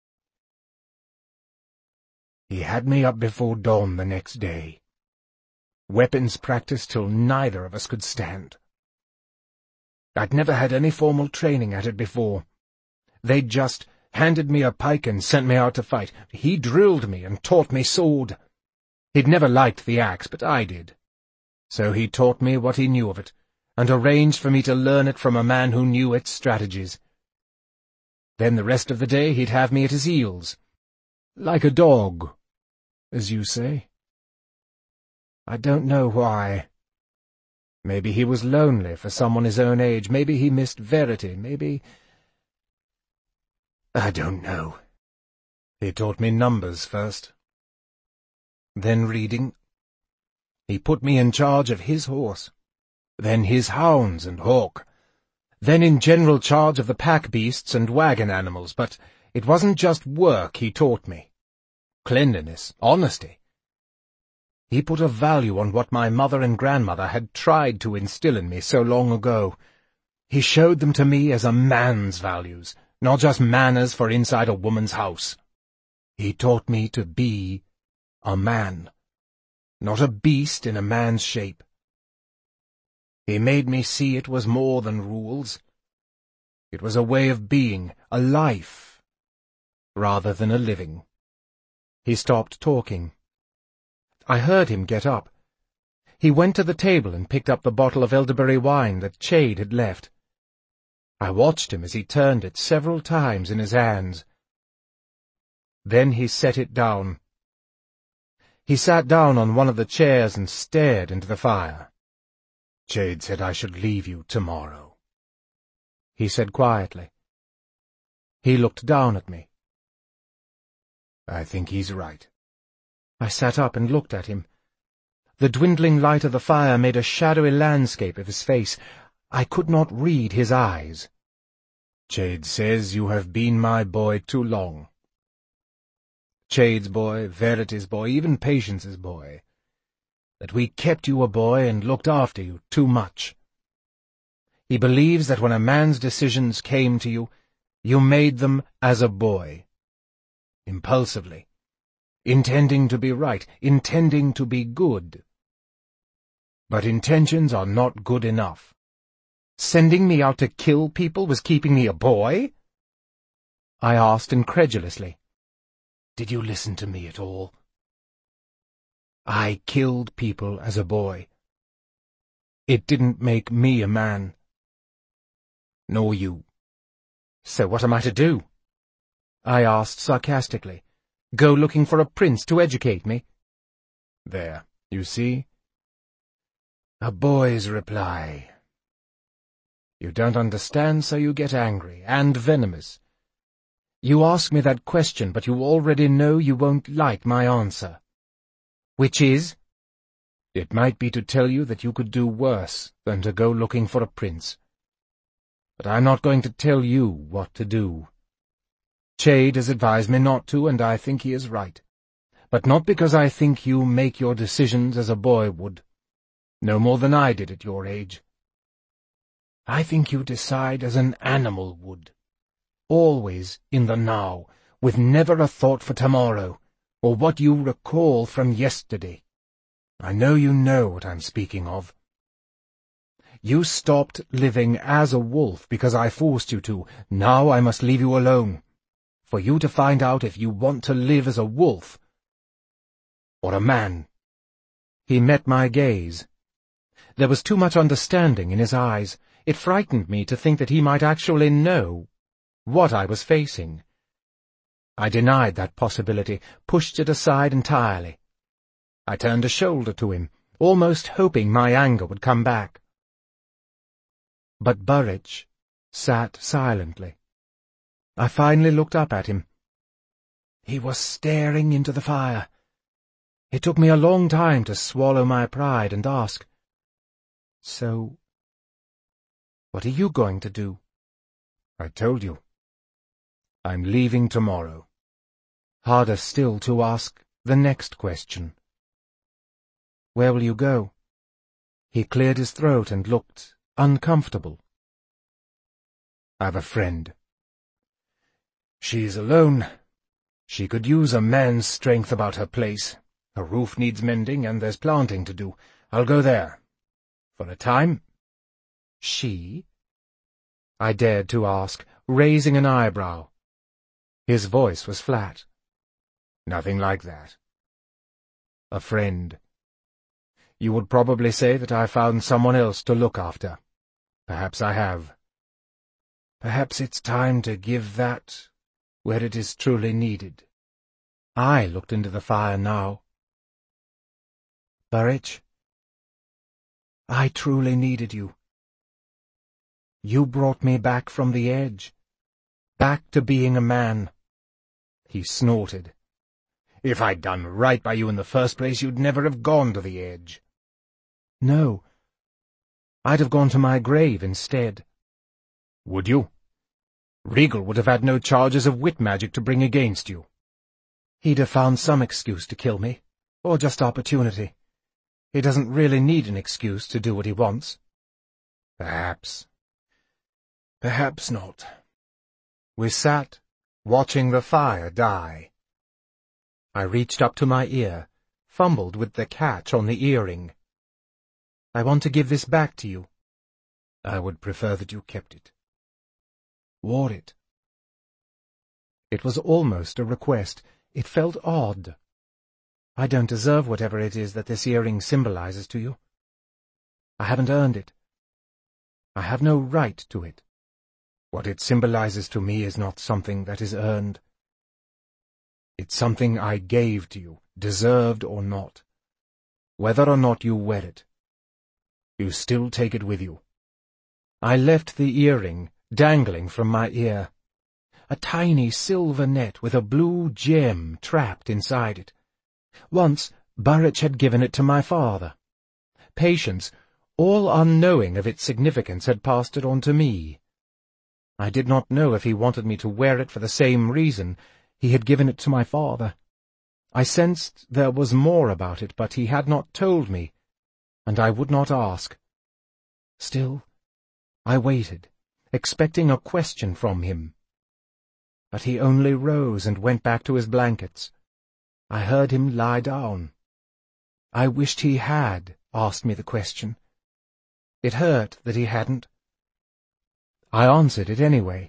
He had me up before dawn the next day. Weapons practice till neither of us could stand. I'd never had any formal training at it before. They'd just handed me a pike and sent me out to fight. He drilled me and taught me sword. He'd never liked the axe, but I did. So he taught me what he knew of it, and arranged for me to learn it from a man who knew its strategies. Then the rest of the day he'd have me at his heels. Like a dog, as you say. I don't know why. Maybe he was lonely for someone his own age. Maybe he missed Verity. Maybe— I don't know. He taught me numbers first. Then reading. He put me in charge of his horse. then his hounds and hawk, then in general charge of the pack beasts and wagon animals, but it wasn't just work he taught me. Cleanliness, honesty. He put a value on what my mother and grandmother had tried to instill in me so long ago. He showed them to me as a man's values, not just manners for inside a woman's house. He taught me to be a man, not a beast in a man's shape. He made me see it was more than rules. It was a way of being, a life, rather than a living. He stopped talking. I heard him get up. He went to the table and picked up the bottle of elderberry wine that Chade had left. I watched him as he turned it several times in his hands. Then he set it down. He sat down on one of the chairs and stared into the fire. "Chade said I should leave you tomorrow," he said quietly. He looked down at me. "I think he's right." I sat up and looked at him. The dwindling light of the fire made a shadowy landscape of his face. I could not read his eyes. "Chade says you have been my boy too long. Chade's boy, Verity's boy, even Patience's boy. That we kept you a boy and looked after you too much. He believes that when a man's decisions came to you, you made them as a boy. Impulsively. Intending to be right, intending to be good. But intentions are not good enough. Sending me out to kill people was keeping me a boy?" I asked incredulously. "Did you listen to me at all?" "I killed people as a boy. It didn't make me a man." "Nor you. So what am I to do?" I asked sarcastically. "Go looking for a prince to educate me?" "There, you see? A boy's reply. You don't understand, so you get angry, and venomous. You ask me that question, but you already know you won't like my answer." "Which is?" "It might be to tell you that you could do worse than to go looking for a prince. But I'm not going to tell you what to do. Chade has advised me not to, and I think he is right. But not because I think you make your decisions as a boy would. No more than I did at your age. I think you decide as an animal would. Always in the now, with never a thought for tomorrow, or what you recall from yesterday. I know you know what I'm speaking of. You stopped living as a wolf because I forced you to. Now I must leave you alone, for you to find out if you want to live as a wolf or a man." He met my gaze. There was too much understanding in his eyes. It frightened me to think that he might actually know what I was facing. I denied that possibility, pushed it aside entirely. I turned a shoulder to him, almost hoping my anger would come back. But Burridge sat silently. I finally looked up at him. He was staring into the fire. It took me a long time to swallow my pride and ask, "So, what are you going to do?" "I told you. I'm leaving tomorrow." Harder still to ask the next question. "Where will you go?" He cleared his throat and looked uncomfortable. "I've a friend. She's alone. She could use a man's strength about her place. Her roof needs mending, and there's planting to do. I'll go there. For a time." "She?" I dared to ask, raising an eyebrow. His voice was flat. "Nothing like that. A friend. You would probably say that I found someone else to look after. Perhaps I have. Perhaps it's time to give that where it is truly needed." I looked into the fire now. "Burridge, I truly needed you. You brought me back from the edge, back to being a man." He snorted. "If I'd done right by you in the first place, you'd never have gone to the edge." "No, I'd have gone to my grave instead. Would you? Regal would have had no charges of wit magic to bring against you. He'd have found some excuse to kill me, or just opportunity. He doesn't really need an excuse to do what he wants. Perhaps. Perhaps not. We sat, watching the fire die. I reached up to my ear, fumbled with the catch on the earring. I want to give this back to you. I would prefer that you kept it. Wore it. It was almost a request. It felt odd. I don't deserve whatever it is that this earring symbolizes to you. I haven't earned it. I have no right to it. What it symbolizes to me is not something that is earned. It's something I gave to you, deserved or not. Whether or not you wear it, you still take it with you. I left the earring dangling from my ear, a tiny silver net with a blue gem trapped inside it. Once Burrich had given it to my father. Patience, all unknowing of its significance, had passed it on to me. I did not know if he wanted me to wear it for the same reason. He had given it to my father. I sensed there was more about it, but he had not told me, and I would not ask. Still, I waited, expecting a question from him. But he only rose and went back to his blankets. I heard him lie down. I wished he had asked me the question. It hurt that he hadn't. I answered it anyway.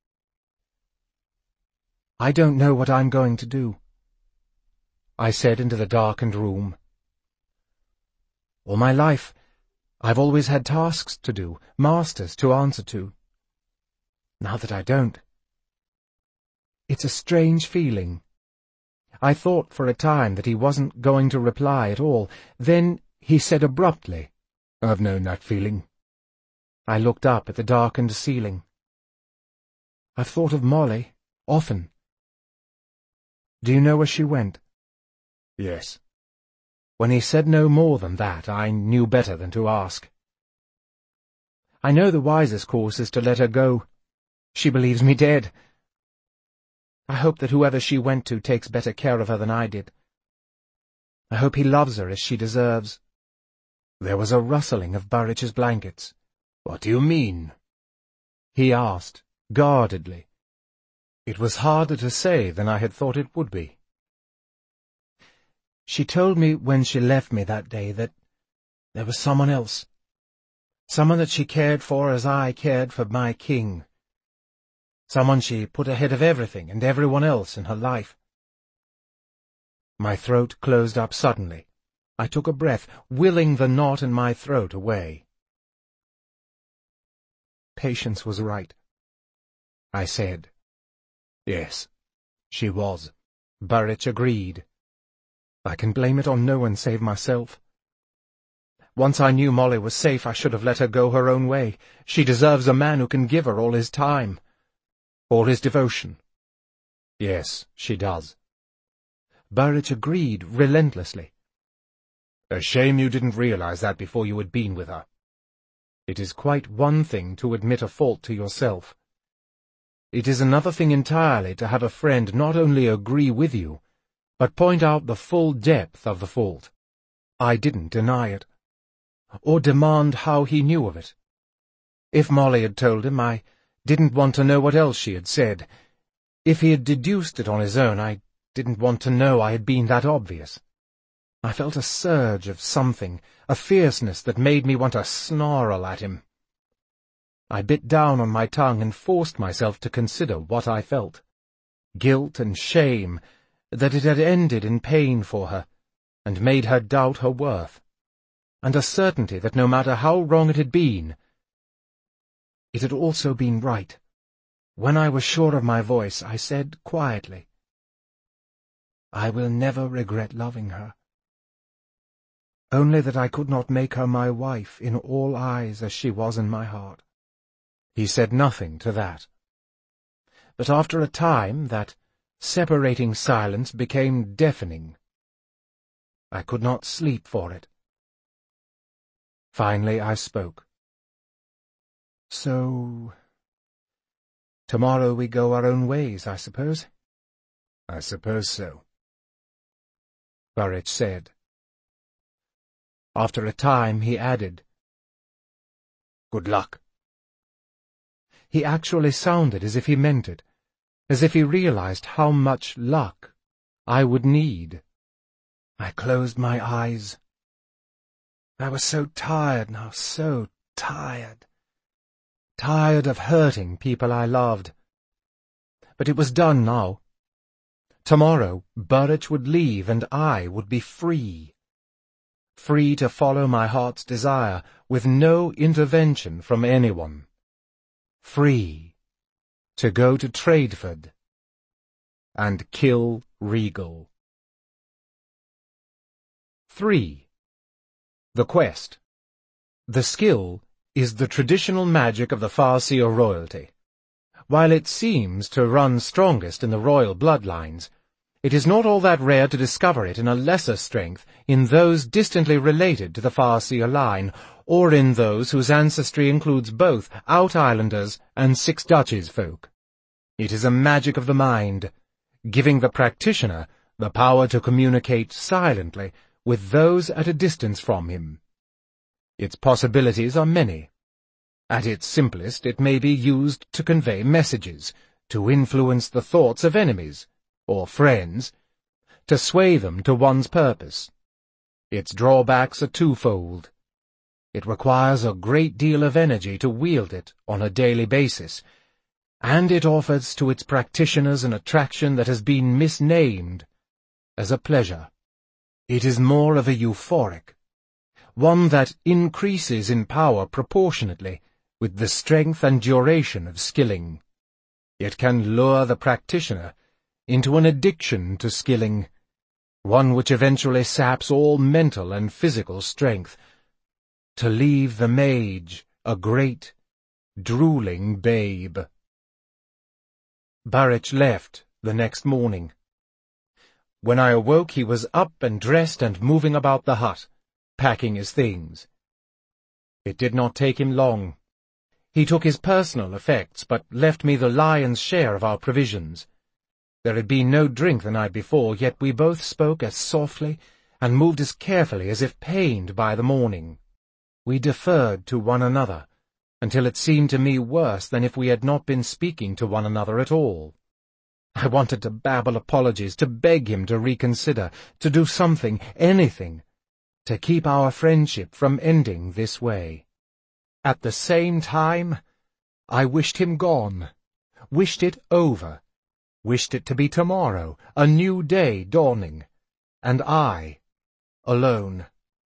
I don't know what I'm going to do, I said into the darkened room. All my life, I've always had tasks to do, masters to answer to. Now that I don't, it's a strange feeling. I thought for a time that he wasn't going to reply at all. Then he said abruptly, I've known that feeling. I looked up at the darkened ceiling. I've thought of Molly, often. Do you know where she went? Yes. When he said no more than that, I knew better than to ask. I know the wisest course is to let her go. She believes me dead. I hope that whoever she went to takes better care of her than I did. I hope he loves her as she deserves. There was a rustling of Burrich's blankets. What do you mean? He asked, guardedly. It was harder to say than I had thought it would be. She told me when she left me that day that there was someone else. Someone that she cared for as I cared for my king. Someone she put ahead of everything and everyone else in her life. My throat closed up suddenly. I took a breath, willing the knot in my throat away. Patience was right, I said. Yes, she was. Burrich agreed. I can blame it on no one save myself. Once I knew Molly was safe, I should have let her go her own way. She deserves a man who can give her all his time, all his devotion. Yes, she does. Burrich agreed relentlessly. A shame you didn't realize that before you had been with her. It is quite one thing to admit a fault to yourself. It is another thing entirely to have a friend not only agree with you, but point out the full depth of the fault. I didn't deny it, or demand how he knew of it. If Molly had told him, I didn't want to know what else she had said. If he had deduced it on his own, I didn't want to know I had been that obvious. I felt a surge of something, a fierceness that made me want to snarl at him. I bit down on my tongue and forced myself to consider what I felt. Guilt and shame that it had ended in pain for her, and made her doubt her worth, and a certainty that no matter how wrong it had been, it had also been right. When I was sure of my voice, I said quietly, I will never regret loving her. Only that I could not make her my wife in all eyes as she was in my heart. He said nothing to that. But after a time, that separating silence became deafening. I could not sleep for it. Finally I spoke. So, tomorrow we go our own ways, I suppose? I suppose so, Burrich said. After a time he added, "Good luck." He actually sounded as if he meant it, as if he realized how much luck I would need. I closed my eyes. I was so tired now, so tired. Tired of hurting people I loved. But it was done now. Tomorrow Burrich would leave and I would be free. Free to follow my heart's desire with no intervention from anyone. Free to go to Tradeford and kill Regal. 3. The Quest. The skill is the traditional magic of the Farseer royalty. While it seems to run strongest in the royal bloodlines, it is not all that rare to discover it in a lesser strength in those distantly related to the Farseer line, or in those whose ancestry includes both Out-Islanders and Six Duchies folk. It is a magic of the mind, giving the practitioner the power to communicate silently with those at a distance from him. Its possibilities are many. At its simplest, it may be used to convey messages, to influence the thoughts of enemies, or friends, to sway them to one's purpose. Its drawbacks are twofold. It requires a great deal of energy to wield it on a daily basis, and it offers to its practitioners an attraction that has been misnamed as a pleasure. It is more of a euphoric, one that increases in power proportionately with the strength and duration of skilling. It can lure the practitioner into an addiction to skilling, one which eventually saps all mental and physical strength, to leave the mage a great, drooling babe. Burrich left the next morning. When I awoke, he was up and dressed and moving about the hut, packing his things. It did not take him long. He took his personal effects, but left me the lion's share of our provisions. There had been no drink the night before, yet we both spoke as softly and moved as carefully as if pained by the morning. We deferred to one another, until it seemed to me worse than if we had not been speaking to one another at all. I wanted to babble apologies, to beg him to reconsider, to do something, anything, to keep our friendship from ending this way. At the same time, I wished him gone, wished it over, wished it to be tomorrow, a new day dawning, and I, alone.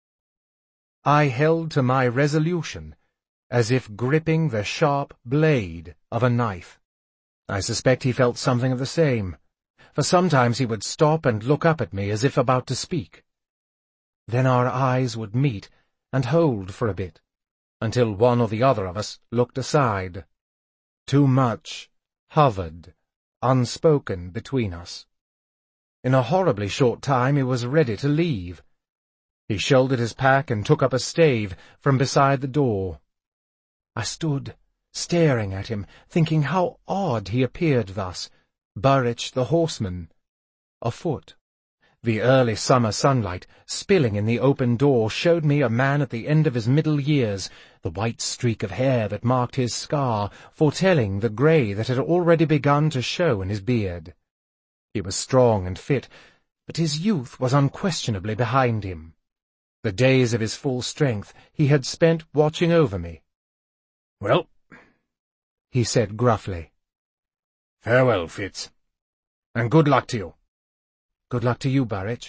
I held to my resolution, as if gripping the sharp blade of a knife. I suspect he felt something of the same, for sometimes he would stop and look up at me as if about to speak. Then our eyes would meet and hold for a bit, until one or the other of us looked aside. Too much hovered, unspoken, between us. In a horribly short time he was ready to leave. He shouldered his pack and took up a stave from beside the door. I stood, staring at him, thinking how odd he appeared thus, Burrich the horseman, afoot. The early summer sunlight, spilling in the open door, showed me a man at the end of his middle years, the white streak of hair that marked his scar, foretelling the grey that had already begun to show in his beard. He was strong and fit, but his youth was unquestionably behind him. The days of his full strength he had spent watching over me. "Well," he said gruffly. "Farewell, Fitz, and good luck to you." "Good luck to you, Burrich."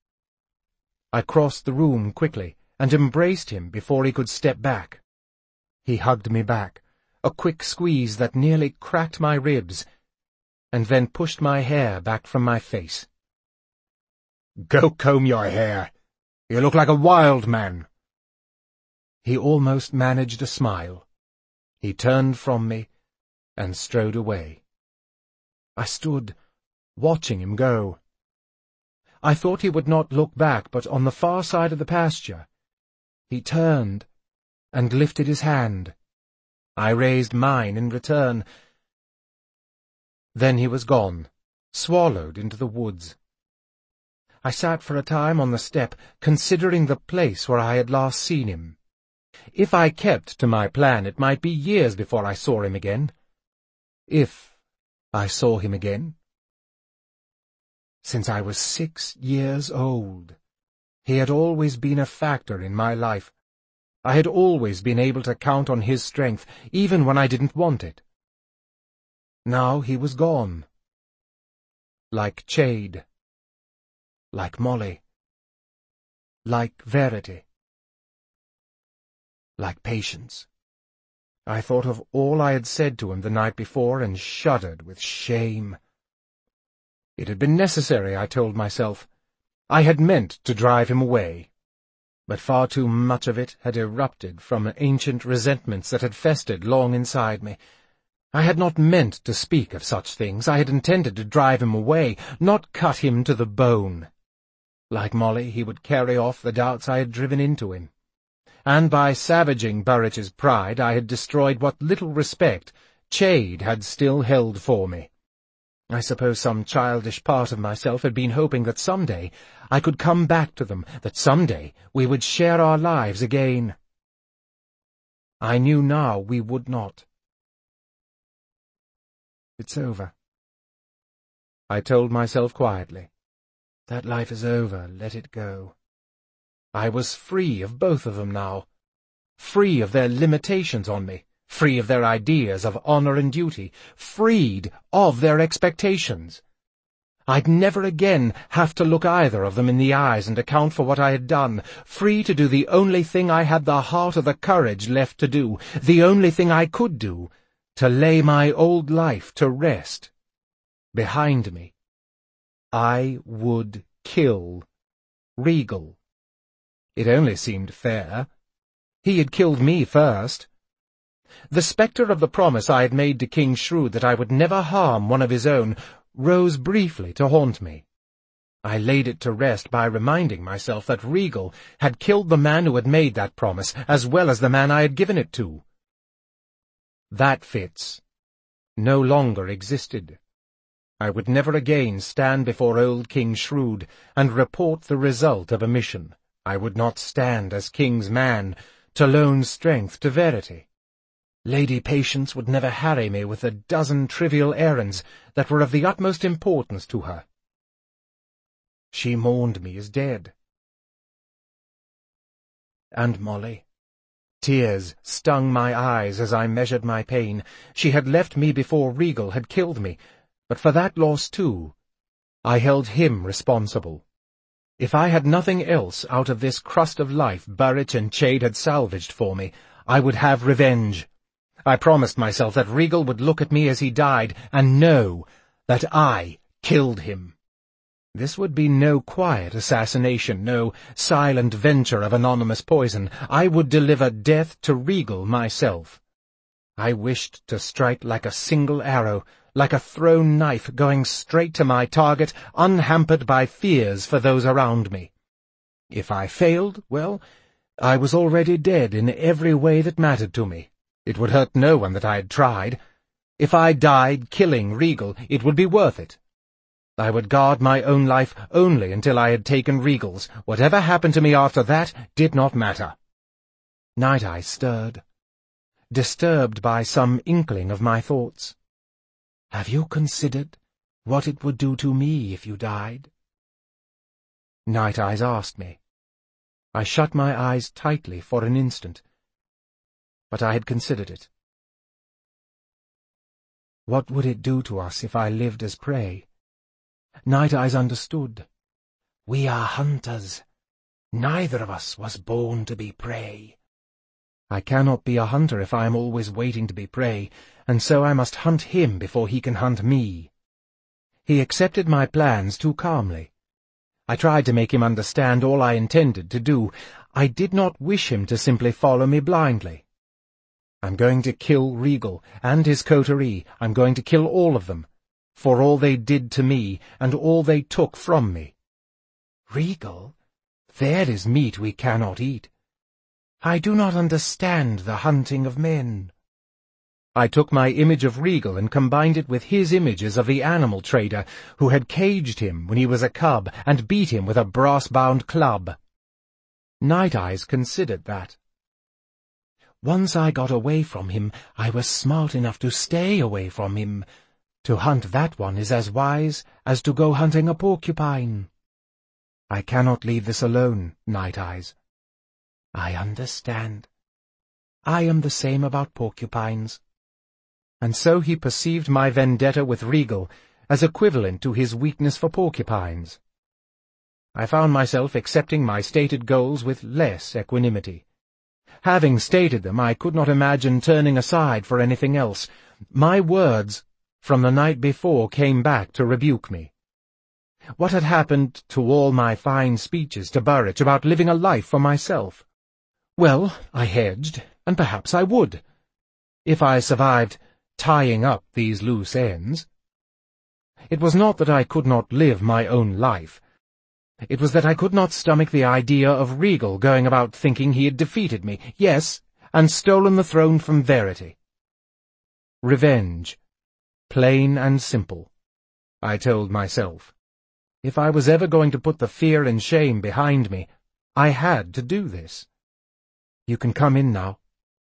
I crossed the room quickly and embraced him before he could step back. He hugged me back, a quick squeeze that nearly cracked my ribs, and then pushed my hair back from my face. "Go comb your hair. You look like a wild man." He almost managed a smile. He turned from me and strode away. I stood, watching him go. I thought he would not look back, but on the far side of the pasture, he turned and lifted his hand. I raised mine in return. Then he was gone, swallowed into the woods. I sat for a time on the step, considering the place where I had last seen him. If I kept to my plan, it might be years before I saw him again. If I saw him again. Since I was 6 years old, he had always been a factor in my life. I had always been able to count on his strength, even when I didn't want it. Now he was gone. Like Chade. Like Molly. Like Verity. Like Patience. I thought of all I had said to him the night before and shuddered with shame. It had been necessary, I told myself. I had meant to drive him away. But far too much of it had erupted from ancient resentments that had festered long inside me. I had not meant to speak of such things. I had intended to drive him away, not cut him to the bone. Like Molly, he would carry off the doubts I had driven into him. And by savaging Burridge's pride, I had destroyed what little respect Chade had still held for me. I suppose some childish part of myself had been hoping that someday I could come back to them, that someday we would share our lives again. I knew now we would not. It's over. I told myself quietly. That life is over, let it go. I was free of both of them now, free of their limitations on me, free of their ideas of honor and duty, freed of their expectations. I'd never again have to look either of them in the eyes and account for what I had done, free to do the only thing I had the heart or the courage left to do, the only thing I could do, to lay my old life to rest. Behind me, I would kill Regal. It only seemed fair. He had killed me first. The spectre of the promise I had made to King Shrewd that I would never harm one of his own rose briefly to haunt me. I laid it to rest by reminding myself that Regal had killed the man who had made that promise, as well as the man I had given it to. That Fitz no longer existed. I would never again stand before old King Shrewd and report the result of a mission. I would not stand as King's man to loan strength to Verity. Lady Patience would never harry me with a dozen trivial errands that were of the utmost importance to her. She mourned me as dead. And Molly. Tears stung my eyes as I measured my pain. She had left me before Regal had killed me, but for that loss too, I held him responsible. If I had nothing else out of this crust of life Burridge and Chade had salvaged for me, I would have revenge. I promised myself that Regal would look at me as he died and know that I killed him. This would be no quiet assassination, no silent venture of anonymous poison. I would deliver death to Regal myself. I wished to strike like a single arrow, like a thrown knife going straight to my target, unhampered by fears for those around me. If I failed, well, I was already dead in every way that mattered to me. It would hurt no one that I had tried. If I died killing Regal, it would be worth it. I would guard my own life only until I had taken Regal's. Whatever happened to me after that did not matter. Night Eyes stirred, disturbed by some inkling of my thoughts. Have you considered what it would do to me if you died? Night Eyes asked me. I shut my eyes tightly for an instant, but I had considered it. What would it do to us if I lived as prey? Night Eyes understood. We are hunters. Neither of us was born to be prey. I cannot be a hunter if I am always waiting to be prey, and so I must hunt him before he can hunt me. He accepted my plans too calmly. I tried to make him understand all I intended to do. I did not wish him to simply follow me blindly. I'm going to kill Regal and his coterie. I'm going to kill all of them, for all they did to me and all they took from me. Regal? There is meat we cannot eat. I do not understand the hunting of men. I took my image of Regal and combined it with his images of the animal trader who had caged him when he was a cub and beat him with a brass-bound club. Night Eyes considered that. Once I got away from him, I was smart enough to stay away from him. To hunt that one is as wise as to go hunting a porcupine. I cannot leave this alone, Night Eyes. I understand. I am the same about porcupines. And so he perceived my vendetta with Regal as equivalent to his weakness for porcupines. I found myself accepting my stated goals with less equanimity. Having stated them, I could not imagine turning aside for anything else. My words from the night before came back to rebuke me. What had happened to all my fine speeches to Burridge about living a life for myself? Well, I hedged, and perhaps I would, if I survived tying up these loose ends. It was not that I could not live my own life. It was that I could not stomach the idea of Regal going about thinking he had defeated me, yes, and stolen the throne from Verity. Revenge, plain and simple, I told myself. If I was ever going to put the fear and shame behind me, I had to do this. You can come in now,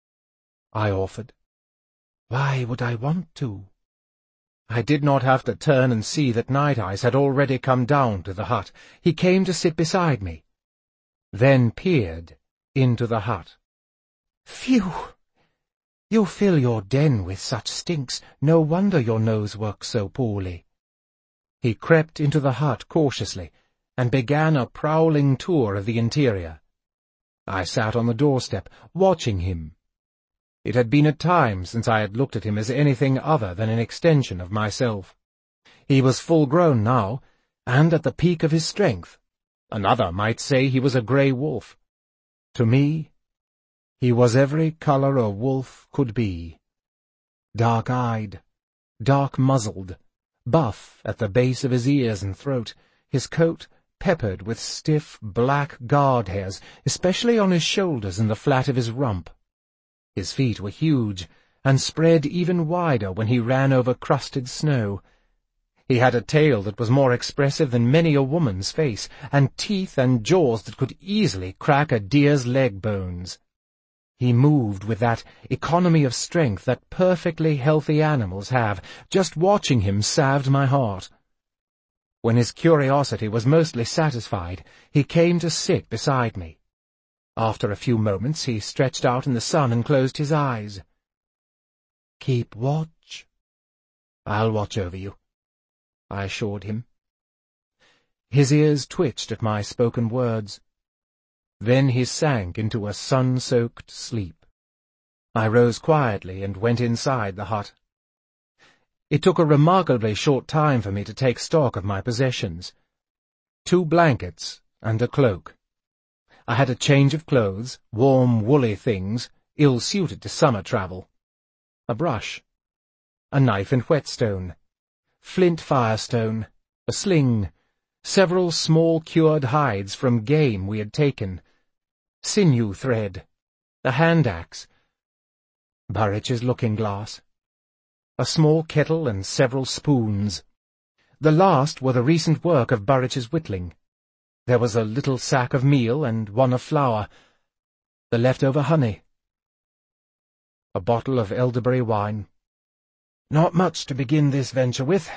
I offered. Why would I want to? I did not have to turn and see that Night Eyes had already come down to the hut. He came to sit beside me, then peered into the hut. Phew! You fill your den with such stinks. No wonder your nose works so poorly. He crept into the hut cautiously and began a prowling tour of the interior. I sat on the doorstep, watching him. It had been a time since I had looked at him as anything other than an extension of myself. He was full-grown now, and at the peak of his strength. Another might say he was a grey wolf. To me, he was every colour a wolf could be. Dark-eyed, dark-muzzled, buff at the base of his ears and throat, his coat peppered with stiff black guard hairs, especially on his shoulders and the flat of his rump. His feet were huge, and spread even wider when he ran over crusted snow. He had a tail that was more expressive than many a woman's face, and teeth and jaws that could easily crack a deer's leg bones. He moved with that economy of strength that perfectly healthy animals have. Just watching him salved my heart. When his curiosity was mostly satisfied, he came to sit beside me. After a few moments, he stretched out in the sun and closed his eyes. "Keep watch." "I'll watch over you," I assured him. His ears twitched at my spoken words. Then he sank into a sun-soaked sleep. I rose quietly and went inside the hut. It took a remarkably short time for me to take stock of my possessions. 2 blankets and a cloak. I had a change of clothes, warm, woolly things, ill-suited to summer travel. A brush, a knife and whetstone, flint firestone, a sling, several small cured hides from game we had taken, sinew thread, a hand-axe, Burridge's looking-glass, a small kettle and several spoons. The last were the recent work of Burridge's whittling. There was a little sack of meal and one of flour, the leftover honey, a bottle of elderberry wine. Not much to begin this venture with.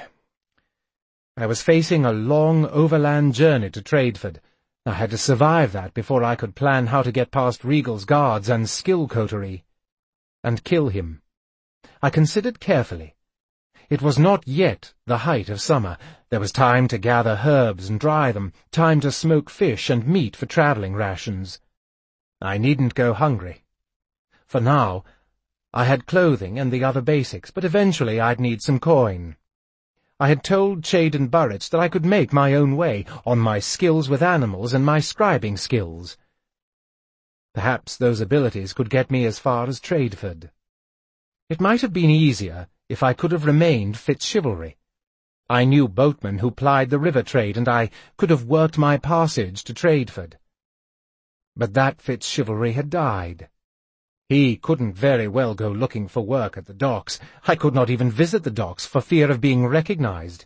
I was facing a long overland journey to Tradeford. I had to survive that before I could plan how to get past Regal's guards and skill coterie, and kill him. I considered carefully. It was not yet the height of summer. There was time to gather herbs and dry them, time to smoke fish and meat for travelling rations. I needn't go hungry. For now, I had clothing and the other basics, but eventually I'd need some coin. I had told Chade and Burridge that I could make my own way on my skills with animals and my scribing skills. Perhaps those abilities could get me as far as Tradeford. It might have been easier if I could have remained Fitzchivalry. I knew boatmen who plied the river trade, and I could have worked my passage to Tradeford. But that Fitzchivalry had died. He couldn't very well go looking for work at the docks. I could not even visit the docks for fear of being recognized.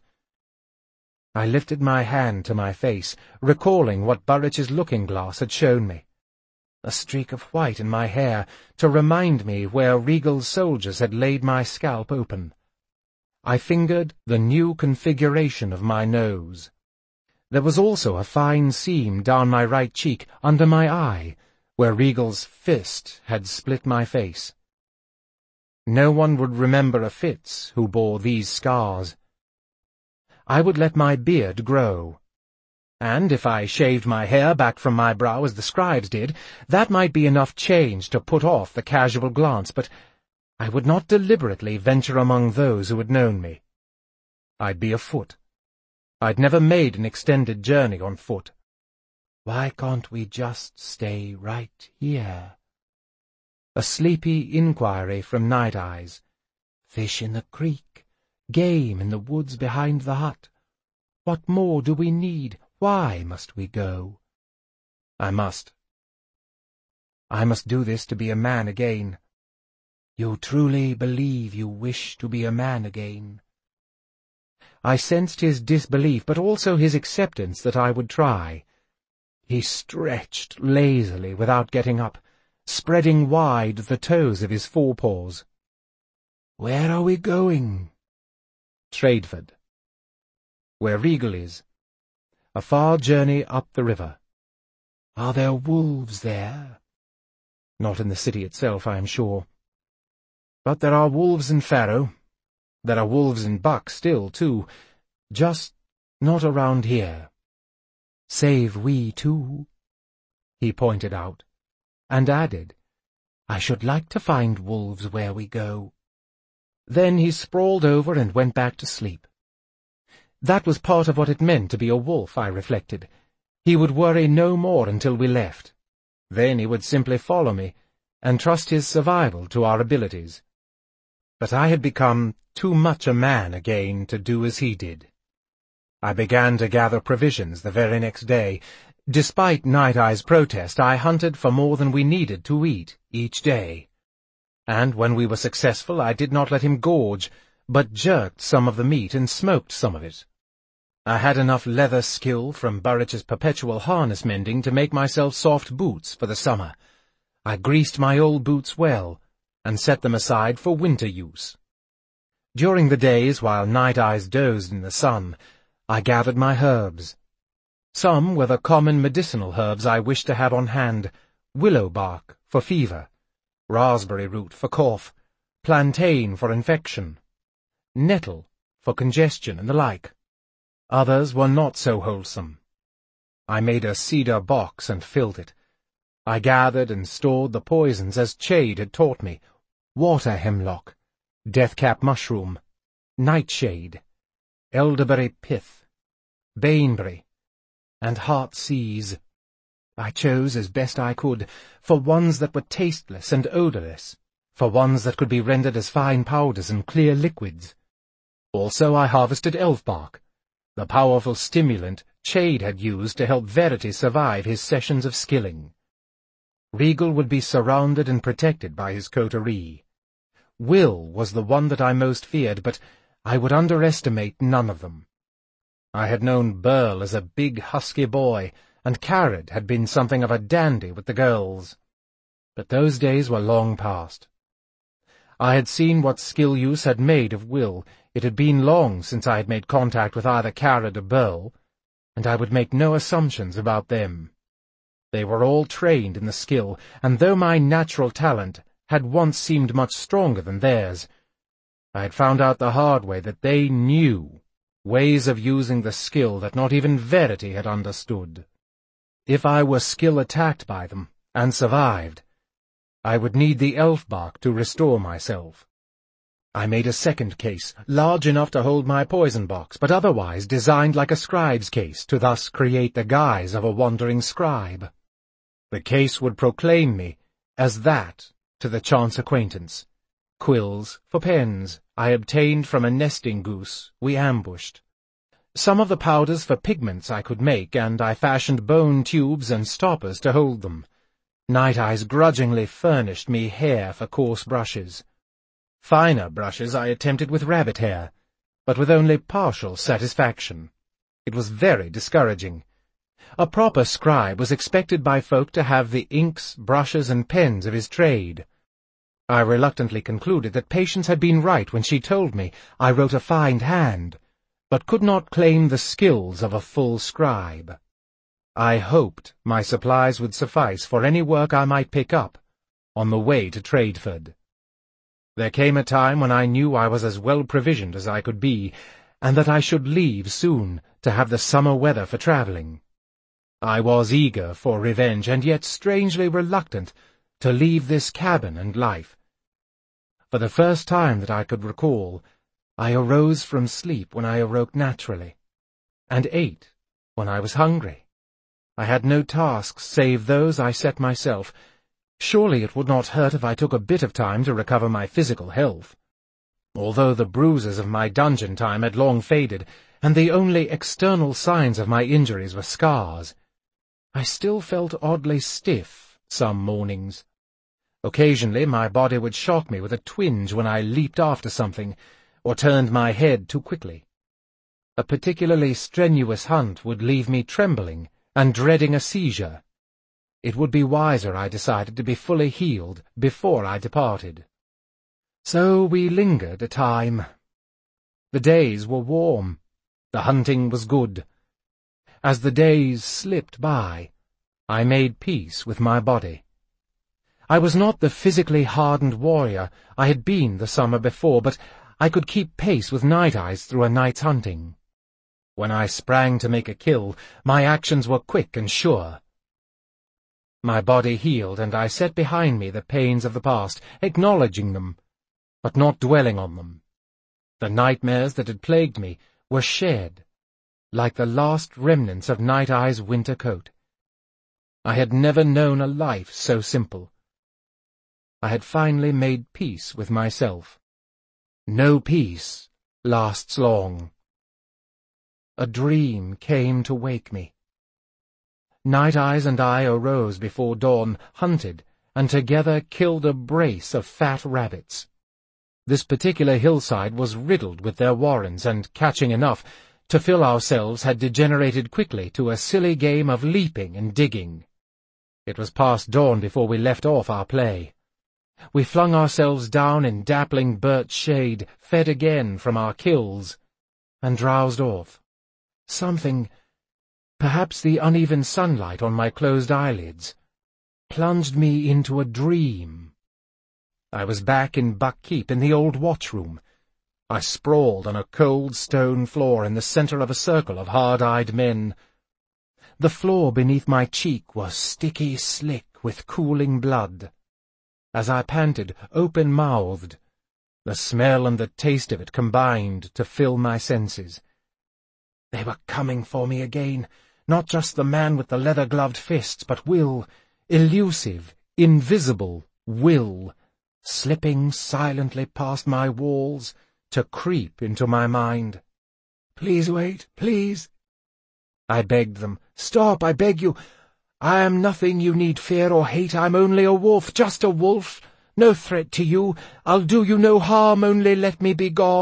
I lifted my hand to my face, recalling what Burrich's looking-glass had shown me. A streak of white in my hair to remind me where Regal's soldiers had laid my scalp open. I fingered the new configuration of my nose. There was also a fine seam down my right cheek, under my eye, where Regal's fist had split my face. No one would remember a Fitz who bore these scars. I would let my beard grow, and if I shaved my hair back from my brow as the scribes did, that might be enough change to put off the casual glance, but I would not deliberately venture among those who had known me. I'd be afoot. I'd never made an extended journey on foot. Why can't we just stay right here? A sleepy inquiry from Night Eyes. Fish in the creek, game in the woods behind the hut. What more do we need? Why must we go? I must. I must do this to be a man again. You truly believe you wish to be a man again? I sensed his disbelief, but also his acceptance that I would try. He stretched lazily without getting up, spreading wide the toes of his forepaws. Where are we going? Tradeford. Where Regal is. A far journey up the river. Are there wolves there? Not in the city itself, I am sure. But there are wolves in Farrow. There are wolves in Buck still, too. Just not around here. Save we too, he pointed out, and added, I should like to find wolves where we go. Then he sprawled over and went back to sleep. That was part of what it meant to be a wolf, I reflected. He would worry no more until we left. Then he would simply follow me, and trust his survival to our abilities. But I had become too much a man again to do as he did. I began to gather provisions the very next day. Despite Night Eye's protest, I hunted for more than we needed to eat each day. And when we were successful, I did not let him gorge, but jerked some of the meat and smoked some of it. I had enough leather skill from Burrich's perpetual harness mending to make myself soft boots for the summer. I greased my old boots well, and set them aside for winter use. During the days while Night Eyes dozed in the sun, I gathered my herbs. Some were the common medicinal herbs I wished to have on hand: willow bark for fever, raspberry root for cough, plantain for infection, nettle for congestion, and the like. Others were not so wholesome. I made a cedar box and filled it. I gathered and stored the poisons as Chade had taught me: water hemlock, deathcap mushroom, nightshade, elderberry pith, baneberry, and heartsease. I chose as best I could, for ones that were tasteless and odorless, for ones that could be rendered as fine powders and clear liquids. Also I harvested elfbark, the powerful stimulant Chade had used to help Verity survive his sessions of skilling. Regal would be surrounded and protected by his coterie. Will was the one that I most feared, but I would underestimate none of them. I had known Burl as a big, husky boy, and Carrad had been something of a dandy with the girls. But those days were long past. I had seen what skill use had made of Will. It had been long since I had made contact with either Carrad or Burl, and I would make no assumptions about them. They were all trained in the skill, and though my natural talent had once seemed much stronger than theirs, I had found out the hard way that they knew ways of using the skill that not even Verity had understood. If I were skill-attacked by them, and survived, I would need the elfbark to restore myself. I made a second case, large enough to hold my poison box, but otherwise designed like a scribe's case, to thus create the guise of a wandering scribe. The case would proclaim me as that to the chance acquaintance. Quills for pens I obtained from a nesting goose we ambushed. Some of the powders for pigments I could make, and I fashioned bone tubes and stoppers to hold them. Night Eyes grudgingly furnished me hair for coarse brushes. Finer brushes I attempted with rabbit hair, but with only partial satisfaction. It was very discouraging. A proper scribe was expected by folk to have the inks, brushes, and pens of his trade. I reluctantly concluded that Patience had been right when she told me I wrote a fine hand, but could not claim the skills of a full scribe. I hoped my supplies would suffice for any work I might pick up on the way to Tradeford. There came a time when I knew I was as well provisioned as I could be, and that I should leave soon to have the summer weather for travelling. I was eager for revenge, and yet strangely reluctant to leave this cabin and life. For the first time that I could recall, I arose from sleep when I awoke naturally, and ate when I was hungry. I had no tasks save those I set myself. Surely it would not hurt if I took a bit of time to recover my physical health. Although the bruises of my dungeon time had long faded, and the only external signs of my injuries were scars, I still felt oddly stiff some mornings. Occasionally my body would shock me with a twinge when I leaped after something, or turned my head too quickly. A particularly strenuous hunt would leave me trembling and dreading a seizure. It would be wiser, I decided, to be fully healed before I departed. So we lingered a time. The days were warm. The hunting was good. As the days slipped by, I made peace with my body. I was not the physically hardened warrior I had been the summer before, but I could keep pace with Night Eyes through a night's hunting. When I sprang to make a kill, my actions were quick and sure. My body healed, and I set behind me the pains of the past, acknowledging them, but not dwelling on them. The nightmares that had plagued me were shed, like the last remnants of Night Eye's winter coat. I had never known a life so simple. I had finally made peace with myself. No peace lasts long. A dream came to wake me. Night Eyes and I arose before dawn, hunted, and together killed a brace of fat rabbits. This particular hillside was riddled with their warrens, and catching enough to fill ourselves had degenerated quickly to a silly game of leaping and digging. It was past dawn before we left off our play. We flung ourselves down in dappling birch shade, fed again from our kills, and drowsed off. Something, perhaps the uneven sunlight on my closed eyelids, plunged me into a dream. I was back in Buck Keep in the old watchroom. I sprawled on a cold stone floor in the center of a circle of hard-eyed men. The floor beneath my cheek was sticky slick with cooling blood. As I panted, open-mouthed, the smell and the taste of it combined to fill my senses. They were coming for me again, not just the man with the leather-gloved fists, but Will, elusive, invisible Will, slipping silently past my walls to creep into my mind. "Please wait, please," I begged them. "Stop, I beg you. I am nothing you need fear or hate. I'm only a wolf, just a wolf. No threat to you. I'll do you no harm, only let me be gone."